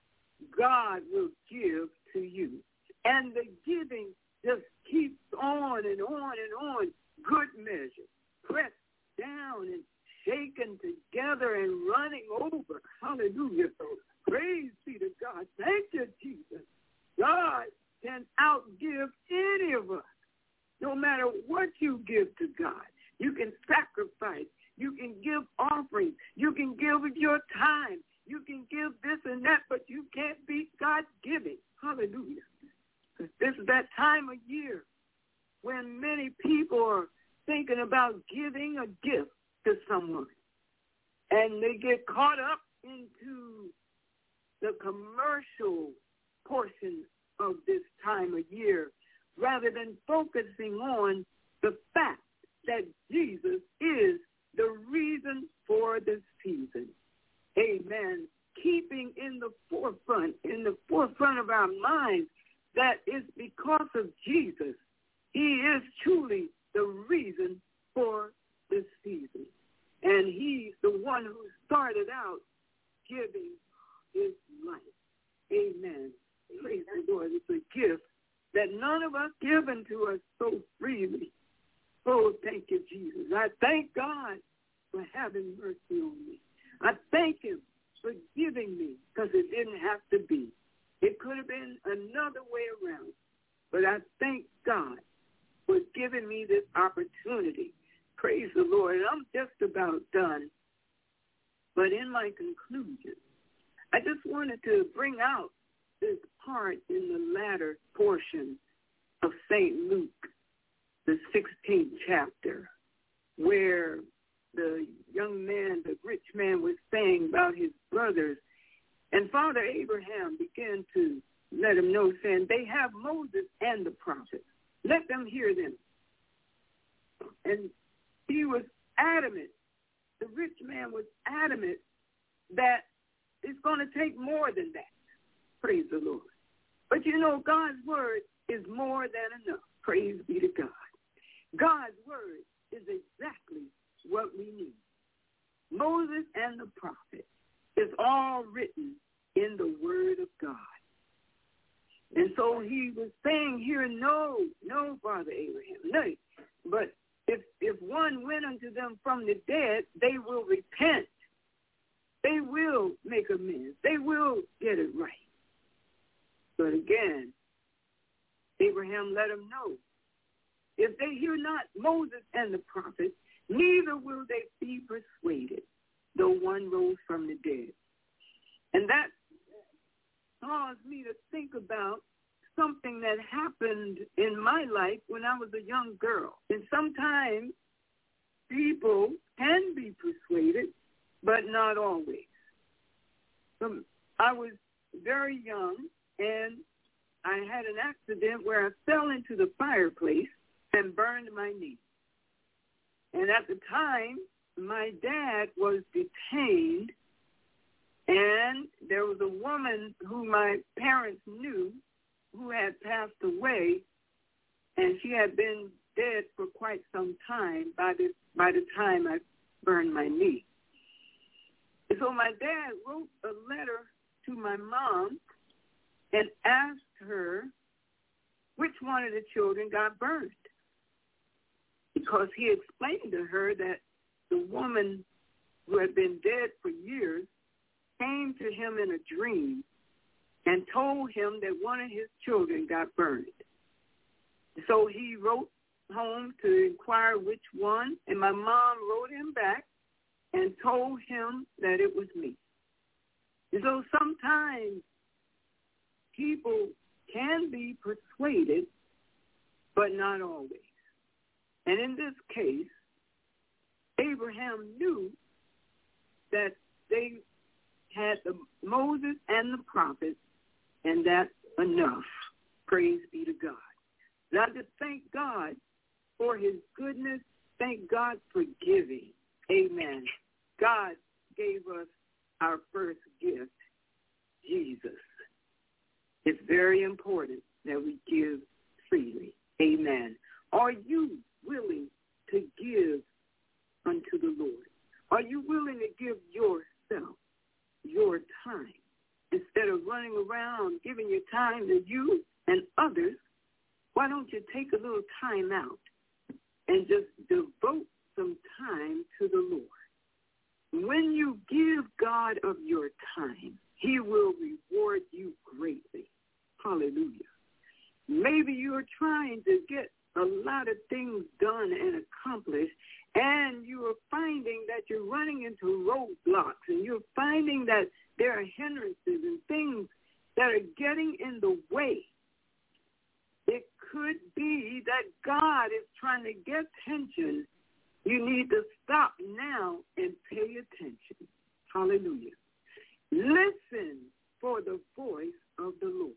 God will give to you. And the giving just keeps on and on and on. Good measure, pressed down and shaken together and running over. Hallelujah. Praise be to God. Thank you, Jesus. God can outgive any of us. No matter what you give to God, you can sacrifice. You can give offerings. You can give your time. You can give this and that, but you can't beat God's giving. Hallelujah. This is that time of year when many people are thinking about giving a gift to someone. And they get caught up into the commercial portion of this time of year rather than focusing on the fact that Jesus is the reason for this season. Amen. Keeping in the forefront of our minds that it's because of Jesus. He is truly the reason for this season. And he's the one who started out giving his life. Amen. Praise the Lord. It's a gift that none of us given to us so freely. Oh, thank you, Jesus. I thank God for having mercy on me. I thank him for giving me, because it didn't have to be. It could have been another way around. But I thank God for giving me this opportunity. Praise the Lord. And I'm just about done. But in my conclusion, I just wanted to bring out this part in the latter portion of St. Luke, the 16th chapter, where the young man, the rich man, was saying about his brothers. And Father Abraham began to let him know, saying, they have Moses and the prophets. Let them hear them. And he was adamant, the rich man was adamant that it's going to take more than that. Praise the Lord. But you know, God's word is more than enough. Praise be to God. God's word is exactly what we need. Moses and the prophet is all written in the word of God. And so he was saying here, no, Father Abraham, no. But if one went unto them from the dead, they will repent. They will make amends. They will get it right. But again, Abraham let him know, if they hear not Moses and the prophets, neither will they be persuaded, though one rose from the dead. And that caused me to think about something that happened in my life when I was a young girl. And sometimes people can be persuaded, but not always. I was very young, and I had an accident where I fell into the fireplace and burned my knee. And at the time, my dad was detained, and there was a woman who my parents knew who had passed away, and she had been dead for quite some time by the time I burned my knee. And so my dad wrote a letter to my mom and asked her which one of the children got burned, because he explained to her that the woman who had been dead for years came to him in a dream and told him that one of his children got burned. So he wrote home to inquire which one, and my mom wrote him back and told him that it was me. And so sometimes people can be persuaded, but not always. And in this case, Abraham knew that they had Moses and the prophets, and that's enough. Praise be to God. And I just thank God for his goodness. Thank God for giving. Amen. God gave us our first gift, Jesus. It's very important that we give freely. Amen. Are you willing to give unto the Lord? Are you willing to give yourself, your time, instead of running around giving your time to you and others? Why don't you take a little time out and just devote some time to the Lord? When you give God of your time, he will reward you greatly. Hallelujah. Maybe you're trying to get a lot of things done and accomplished, and you are finding that you're running into roadblocks, and you're finding that there are hindrances and things that are getting in the way. It could be that God is trying to get attention. You need to stop now and pay attention. Hallelujah. Listen for the voice of the Lord.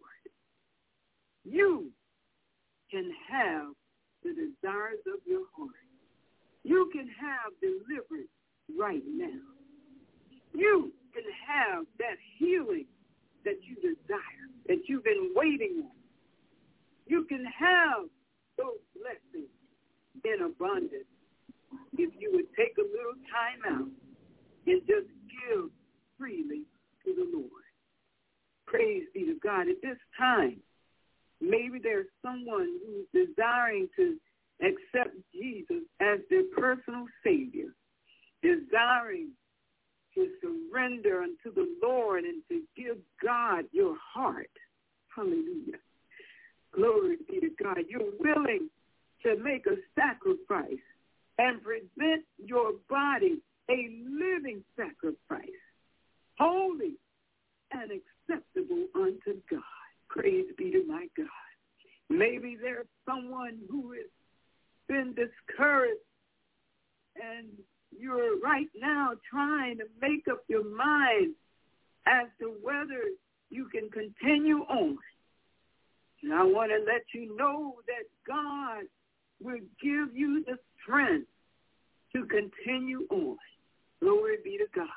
You can have the desires of your heart. You can have deliverance right now. You can have that healing that you desire, that you've been waiting on. You can have those blessings in abundance if you would take a little time out and just give freely to the Lord. Praise be to God. At this time, maybe there's someone who's desiring to accept Jesus as their personal Savior, desiring to surrender unto the Lord and to give God your heart. Hallelujah. Glory be to God. You're willing to make a sacrifice and present your body a living sacrifice, holy and acceptable unto God. Praise be to my God. Maybe there's someone who has been discouraged, and you're right now trying to make up your mind as to whether you can continue on. And I want to let you know that God will give you the strength to continue on. Glory be to God.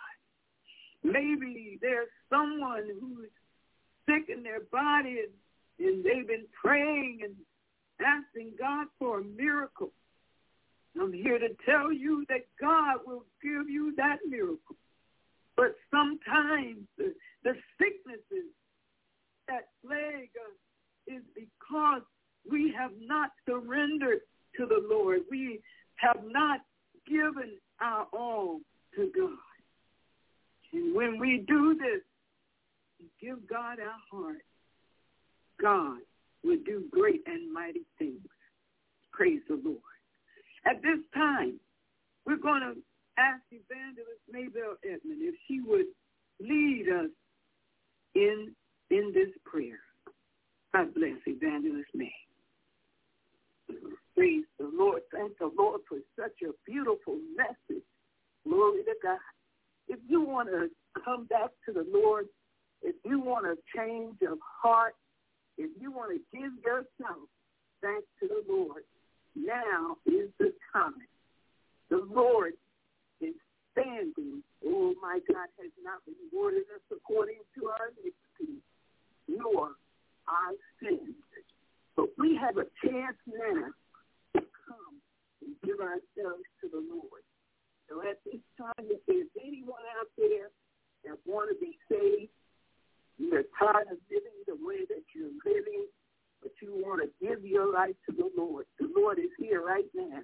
Maybe there's someone who's sick in their body, and they've been praying and asking God for a miracle. I'm here to tell you that God will give you that miracle. But sometimes the sicknesses that plague us is because we have not surrendered to the Lord. We have not given our all to God. And when we do this, and give God our heart, God will do great and mighty things. Praise the Lord. At this time, we're going to ask Evangelist Maybelle Edmond if she would lead us in this prayer. God bless Evangelist May. Praise the Lord. Thank the Lord for such a beautiful message. Glory to God. If you want to come back to the Lord, if you want a change of heart, if you want to give yourself back to the Lord, now is the time. The Lord is standing. Oh, my God has not rewarded us according to our iniquity, nor our sins. But we have a chance now to come and give ourselves to the Lord. So at this time, if there's anyone out there that want to be saved, you're tired of living the way that you're living, but you want to give your life to the Lord is here right now,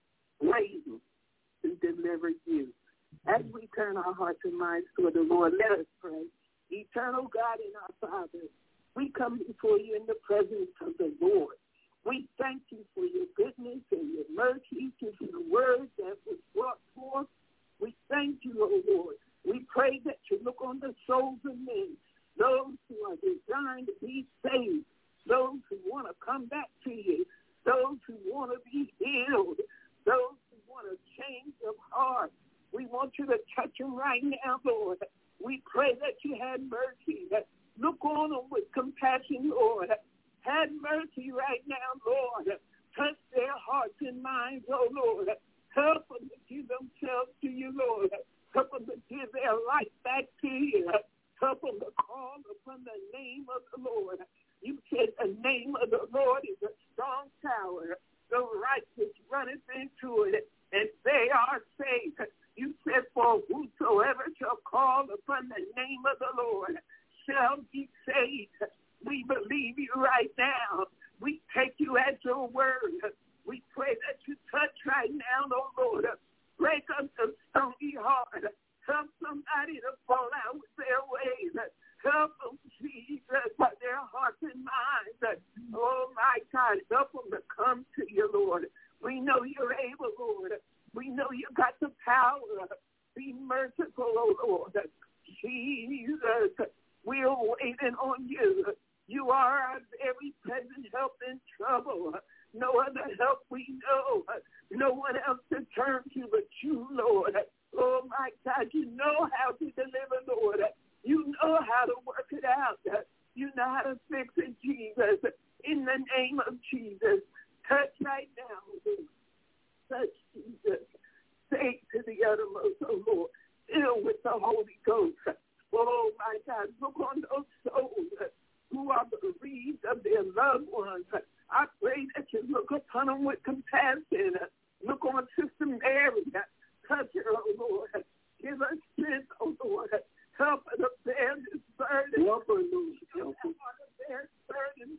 waiting to deliver you. As we turn our hearts and minds toward the Lord, let us pray. Eternal God and our Father, we come before you in the presence of the Lord. We thank you for your goodness and your mercy, and for the word that was brought forth. We thank you, O Lord. We pray that you look on the souls of men, those who are designed to be saved, those who want to come back to you, those who want to be healed, those who want a change of heart. We want you to touch them right now, Lord. We pray that you had mercy. Look on them with compassion, Lord. Have mercy right now, Lord. Touch their hearts and minds, oh Lord. Help them to give themselves to you, Lord. Help them to give their life back to you. Help them to call upon the name of the Lord. You said the name of the Lord is a strong tower. The righteous runneth into it, and they are saved. You said, for whosoever shall call upon the name of the Lord shall be saved. We believe you right now. We take you at your word. We pray that you touch right now, oh Lord. Break up the stony heart. Help somebody to fall out with their ways. Help them, Jesus, by their hearts and minds. Oh, my God, help them to come to you, Lord. We know you're able, Lord. We know you got the power. Be merciful, oh Lord. Jesus, we're waiting on you. You are our very present help in trouble. No other help we know. No one else to turn to but you, Lord. Oh, my God, you know how to deliver, Lord. You know how to work it out. You know how to fix it, Jesus. In the name of Jesus, touch right now, Lord. Touch, Jesus. Say to the uttermost, oh Lord, fill with the Holy Ghost. Oh, my God, look on those souls who are bereaved of their loved ones. I pray that you look upon them with compassion. Look on Sister Mary. Touch her, oh Lord. Give her strength, oh Lord. Help her to bear this burden. Help her, Lord. Help her to bear burden.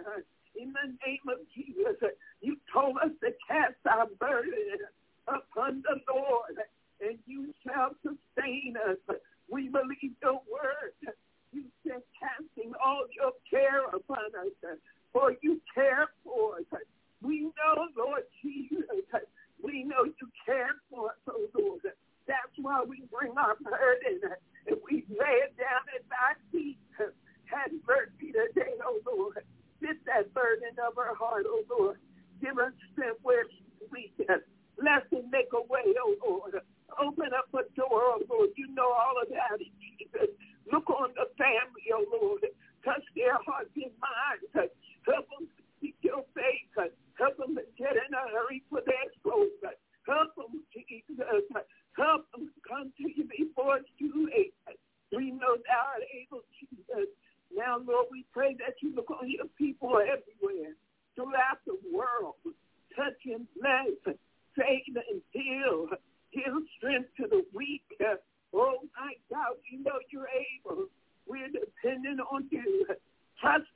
In the name of Jesus, you told us to cast our burden upon the Lord, and you shall sustain us. We believe your word. You said casting all your care upon us, for you care for us. We know, Lord Jesus, we know you care for us, oh Lord. That's why we bring our burden and we lay it down at thy feet. Have mercy today, oh Lord. Lift that burden of our heart, oh Lord. Give us strength where she's weak. Bless and make a way, oh Lord. Open up a door, oh Lord. You know all about it, Jesus. Look on the family, oh Lord. Touch their hearts and minds. Help them to seek your face. Help them to get in a hurry for their souls. Help them, Jesus. Help them come to you before it's too late. We know thou art able, Jesus. Now, Lord, we pray that you look on your people everywhere, throughout the world. Touch and bless, save and heal. Give strength to the weak. Oh, my God, we know you're able. We're dependent on you. Touch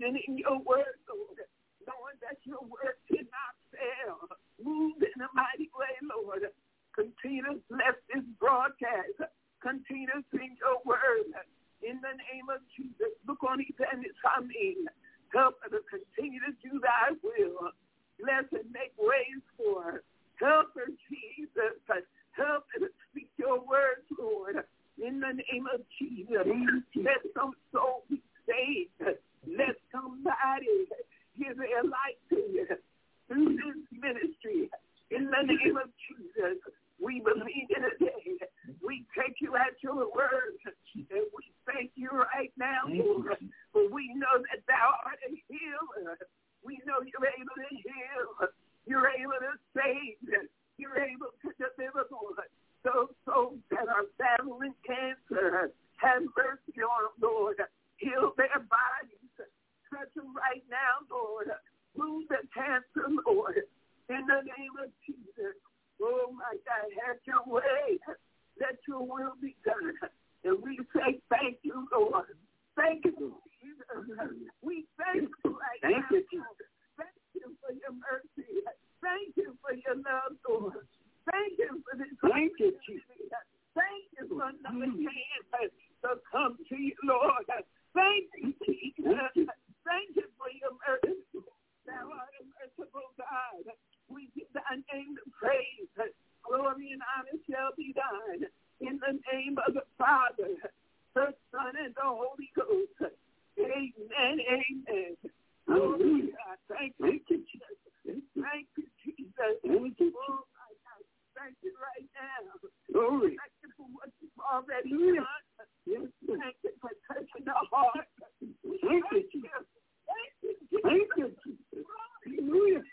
your word cannot fail. Move in a mighty way, Lord. Continue to bless this broadcast. Continue to sing your word. In the name of Jesus, look on Evangelist Hameen. Help her to continue to do thy will. Bless and make ways for her. Help her, Jesus. Help her to speak your words, Lord. In the name of Jesus, let some soul be saved. Let somebody give their life to you through this ministry. In the name of Jesus, we believe in it today. We take you at your word, and we thank you right now, Lord, for we know that thou art a healer. We know you're able to heal. You're able to save. You're able to deliver, Lord. Those souls that are battling cancer, have mercy on them, Lord. Heal their bodies. Touch them right now, Lord. Move the cancer, Lord. In the name of Jesus. Oh, my God, have your way. Let your will be done. And we say thank you, Lord. Thank you, Jesus. We thank you right now. Thank you, Jesus. Thank you for your mercy. Thank you for your love, Lord. Thank you for this. Thank you, Jesus. Thank you for another chance to come to you, Lord. Thank you, Jesus. Thank you for your mercy. Thou art a merciful God. We give thy name the praise. Glory and honor shall be done. In the name of the Father, the Son, and the Holy Ghost. Amen, amen. Hallelujah. Thank you, Jesus. Thank you, Jesus. Oh, my God. Thank you right now. Glory. Thank you for what you've already done. Yes. Thank you for touching the heart. Thank you, Jesus. Thank you, Jesus. Thank you, Jesus. Hallelujah.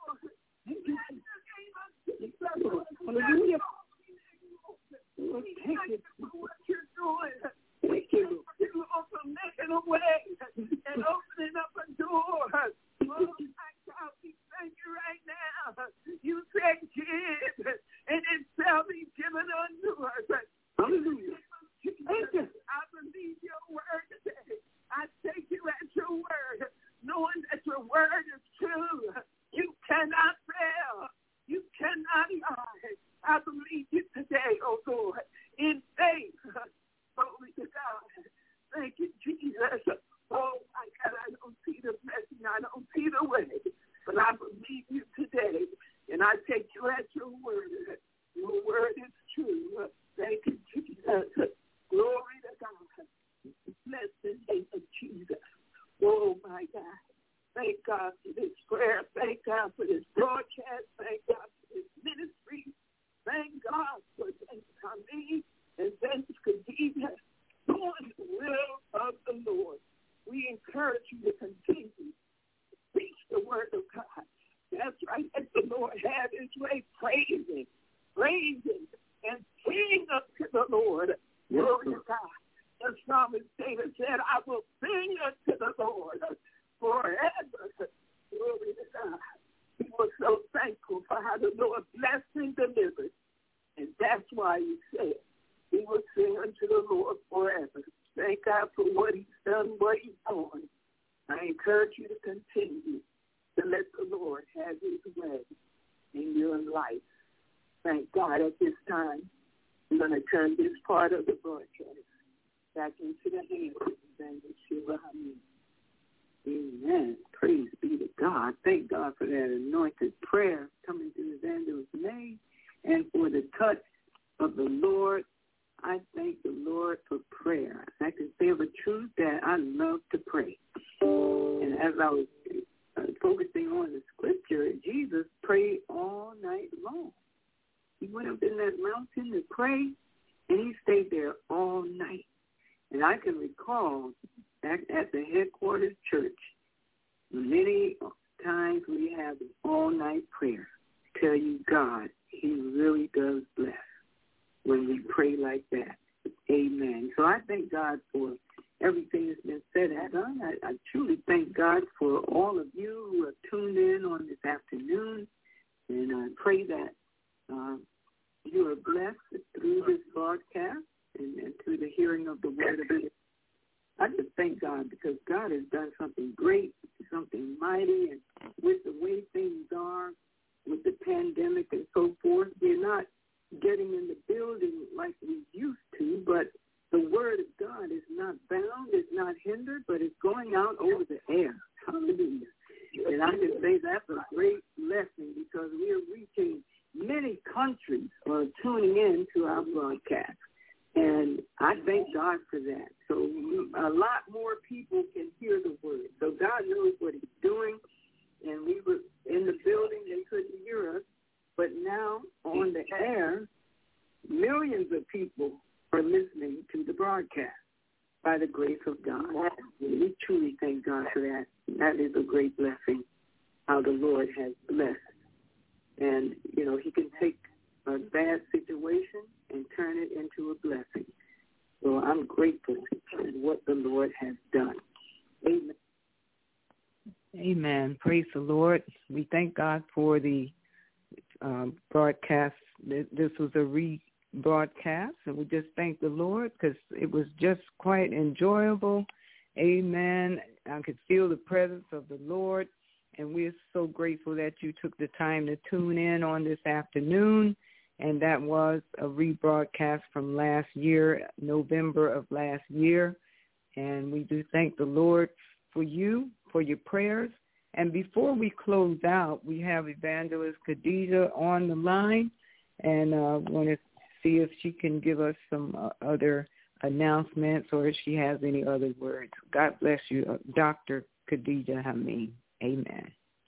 Thank you, Jesus. Hallelujah. Thank you for what you're doing. Thank you. Thank you for making a way and opening up a door. Oh, my God, we thank you right now. You said give, and it shall be given unto us. Hallelujah. Thank you. I believe your word today. I take you at your word, knowing that your word is true. You cannot fail. You cannot lie. I believe you today, oh Lord, in faith. Glory to God. Thank you, Jesus. Oh, my God, I don't see the blessing. I don't see the way. But I believe you today, and I take you at your word. Your word is true. Thank you, Jesus. Glory to God. Bless the name of Jesus. Oh, my God. Thank God for this prayer. Thank God for this broadcast. Thank God for this ministry. Thank God for Hameen and Evangelist Khadijah doing the will of the Lord. We encourage you to continue to preach the word of God. That's right. Let the Lord have his way. Praise him, and sing up to the Lord. Glory to God. The psalmist David said, I will sing unto the Lord forever. Glory to God. We were so thankful for how the Lord blessed and delivered. And that's why he said, we will sing unto the Lord forever. Thank God for what he's done, what he's doing. I encourage you to continue to let the Lord have his way in your life. Thank God. At this time, I'm going to turn this part of the broadcast back into the hands of Evangelist Sheila Hameen. Amen. Praise be to God. Thank God for that anointed prayer coming through Evangelist May, and for the touch of the Lord. I thank the Lord for prayer. I can say of a truth that I love to pray. And as I was focusing on the scripture, Jesus prayed all night long. He went up in that mountain to pray, and he stayed there all night. And I can recall back at the headquarters church, many times we have an all-night prayer. I tell you, God, he really does bless when we pray like that. Amen. So I thank God for everything that's been said and done. I truly thank God for all of you who have tuned in on this afternoon. And I pray that you are blessed through this broadcast and through the hearing of the word of God. I just thank God because God has done something great, something mighty, and with the way getting in the building like we used to, but the word of God is not bound, it's not hindered, but it's going out over the air. Hallelujah. And I can say that's a great lesson because we are reaching many countries are tuning in to our broadcast. And I thank God for that. So a lot more people can hear the word. So God knows what he's doing. And we were in the building, they couldn't hear us. But now on the air, millions of people are listening to the broadcast by the grace of God. We truly thank God for that. That is a great blessing, how the Lord has blessed. And, you know, he can take a bad situation and turn it into a blessing. So I'm grateful for what the Lord has done. Amen. Amen. Praise the Lord. We thank God for the broadcast. This was a rebroadcast, and we just thank the Lord because it was just quite enjoyable. Amen. I could feel the presence of the Lord, and we're so grateful that you took the time to tune in on this afternoon. And that was a rebroadcast from last year, November of last year. And we do thank the Lord for you, for your prayers. And before we close out, we have Evangelist Khadijah on the line. And I want to see if she can give us some other announcements or if she has any other words. God bless you, Dr. Khadijah Hameen. Amen.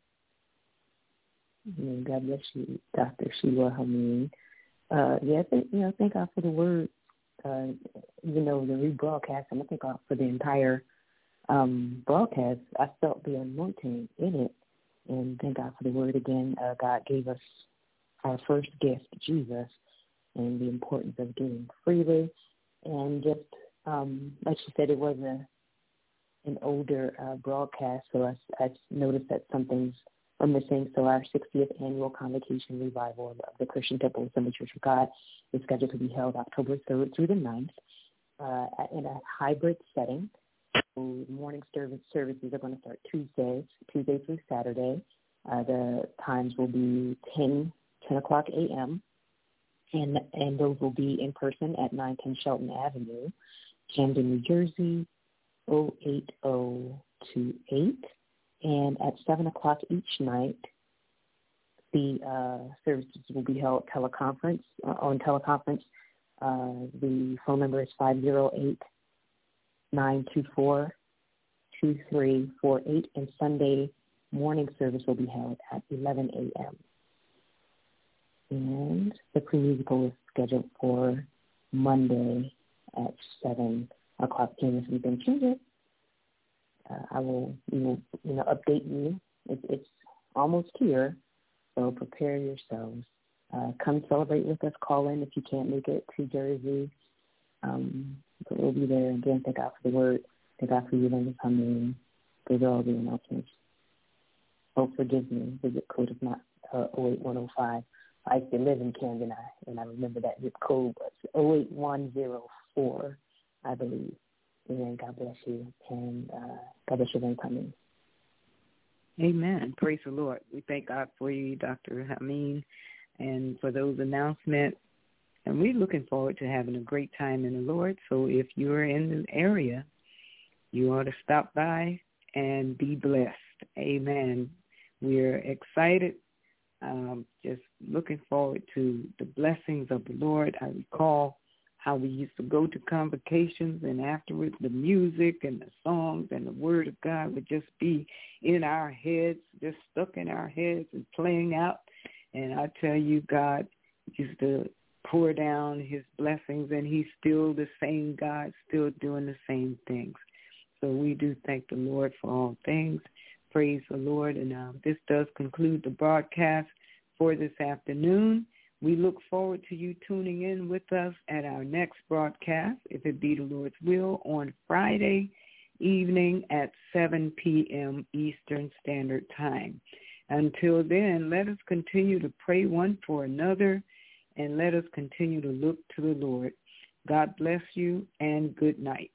God bless you, Dr. Sheila Hameen. Thank God for the word. Even though the rebroadcast, and I thank God for the entire broadcast. I felt the anointing in it, and thank God for the word again. God gave us our first gift, Jesus, and the importance of giving freely. And just like she said, it was an older broadcast, so I noticed that some things are missing. So our 60th annual Convocation Revival of the Christian Temple Assembly Church of God is scheduled to be held October 3rd through the 9th in a hybrid setting. So morning services are going to start Tuesday through Saturday. The times will be 10 o'clock a.m., and those will be in person at 910 Shelton Avenue, Camden, New Jersey, 08028. And at 7 o'clock each night, the services will be held on teleconference. The phone number is 508-924-2348, and Sunday morning service will be held at 11 a.m. And the pre-musical is scheduled for Monday at 7 o'clock p.m. If you can choose it. We will update you. It's almost here, so prepare yourselves. Come celebrate with us. Call in if you can't make it to Jersey. But we'll be there. Again, thank God for the word. Thank God for you to come in. Those are all the announcements. Oh, forgive me. The zip code is not 08105. I used to live in Camden, and I remember that zip code was 08104, I believe. Amen. God bless you, and God bless you for coming. Amen. Praise the Lord. We thank God for you, Dr. Hameen, and for those announcements. And we're looking forward to having a great time in the Lord. So if you're in the area, you ought to stop by and be blessed. Amen. We're excited. Just looking forward to the blessings of the Lord. I recall how we used to go to convocations, and afterwards the music and the songs and the word of God would just be in our heads, just stuck in our heads and playing out. And I tell you, God used to pour down his blessings, and he's still the same God, still doing the same things. So we do thank the Lord for all things. Praise the Lord. And this does conclude the broadcast for this afternoon. We look forward to you tuning in with us at our next broadcast, if it be the Lord's will, on Friday evening at 7 p.m. Eastern Standard Time. Until then, let us continue to pray one for another, and let us continue to look to the Lord. God bless you, and good night.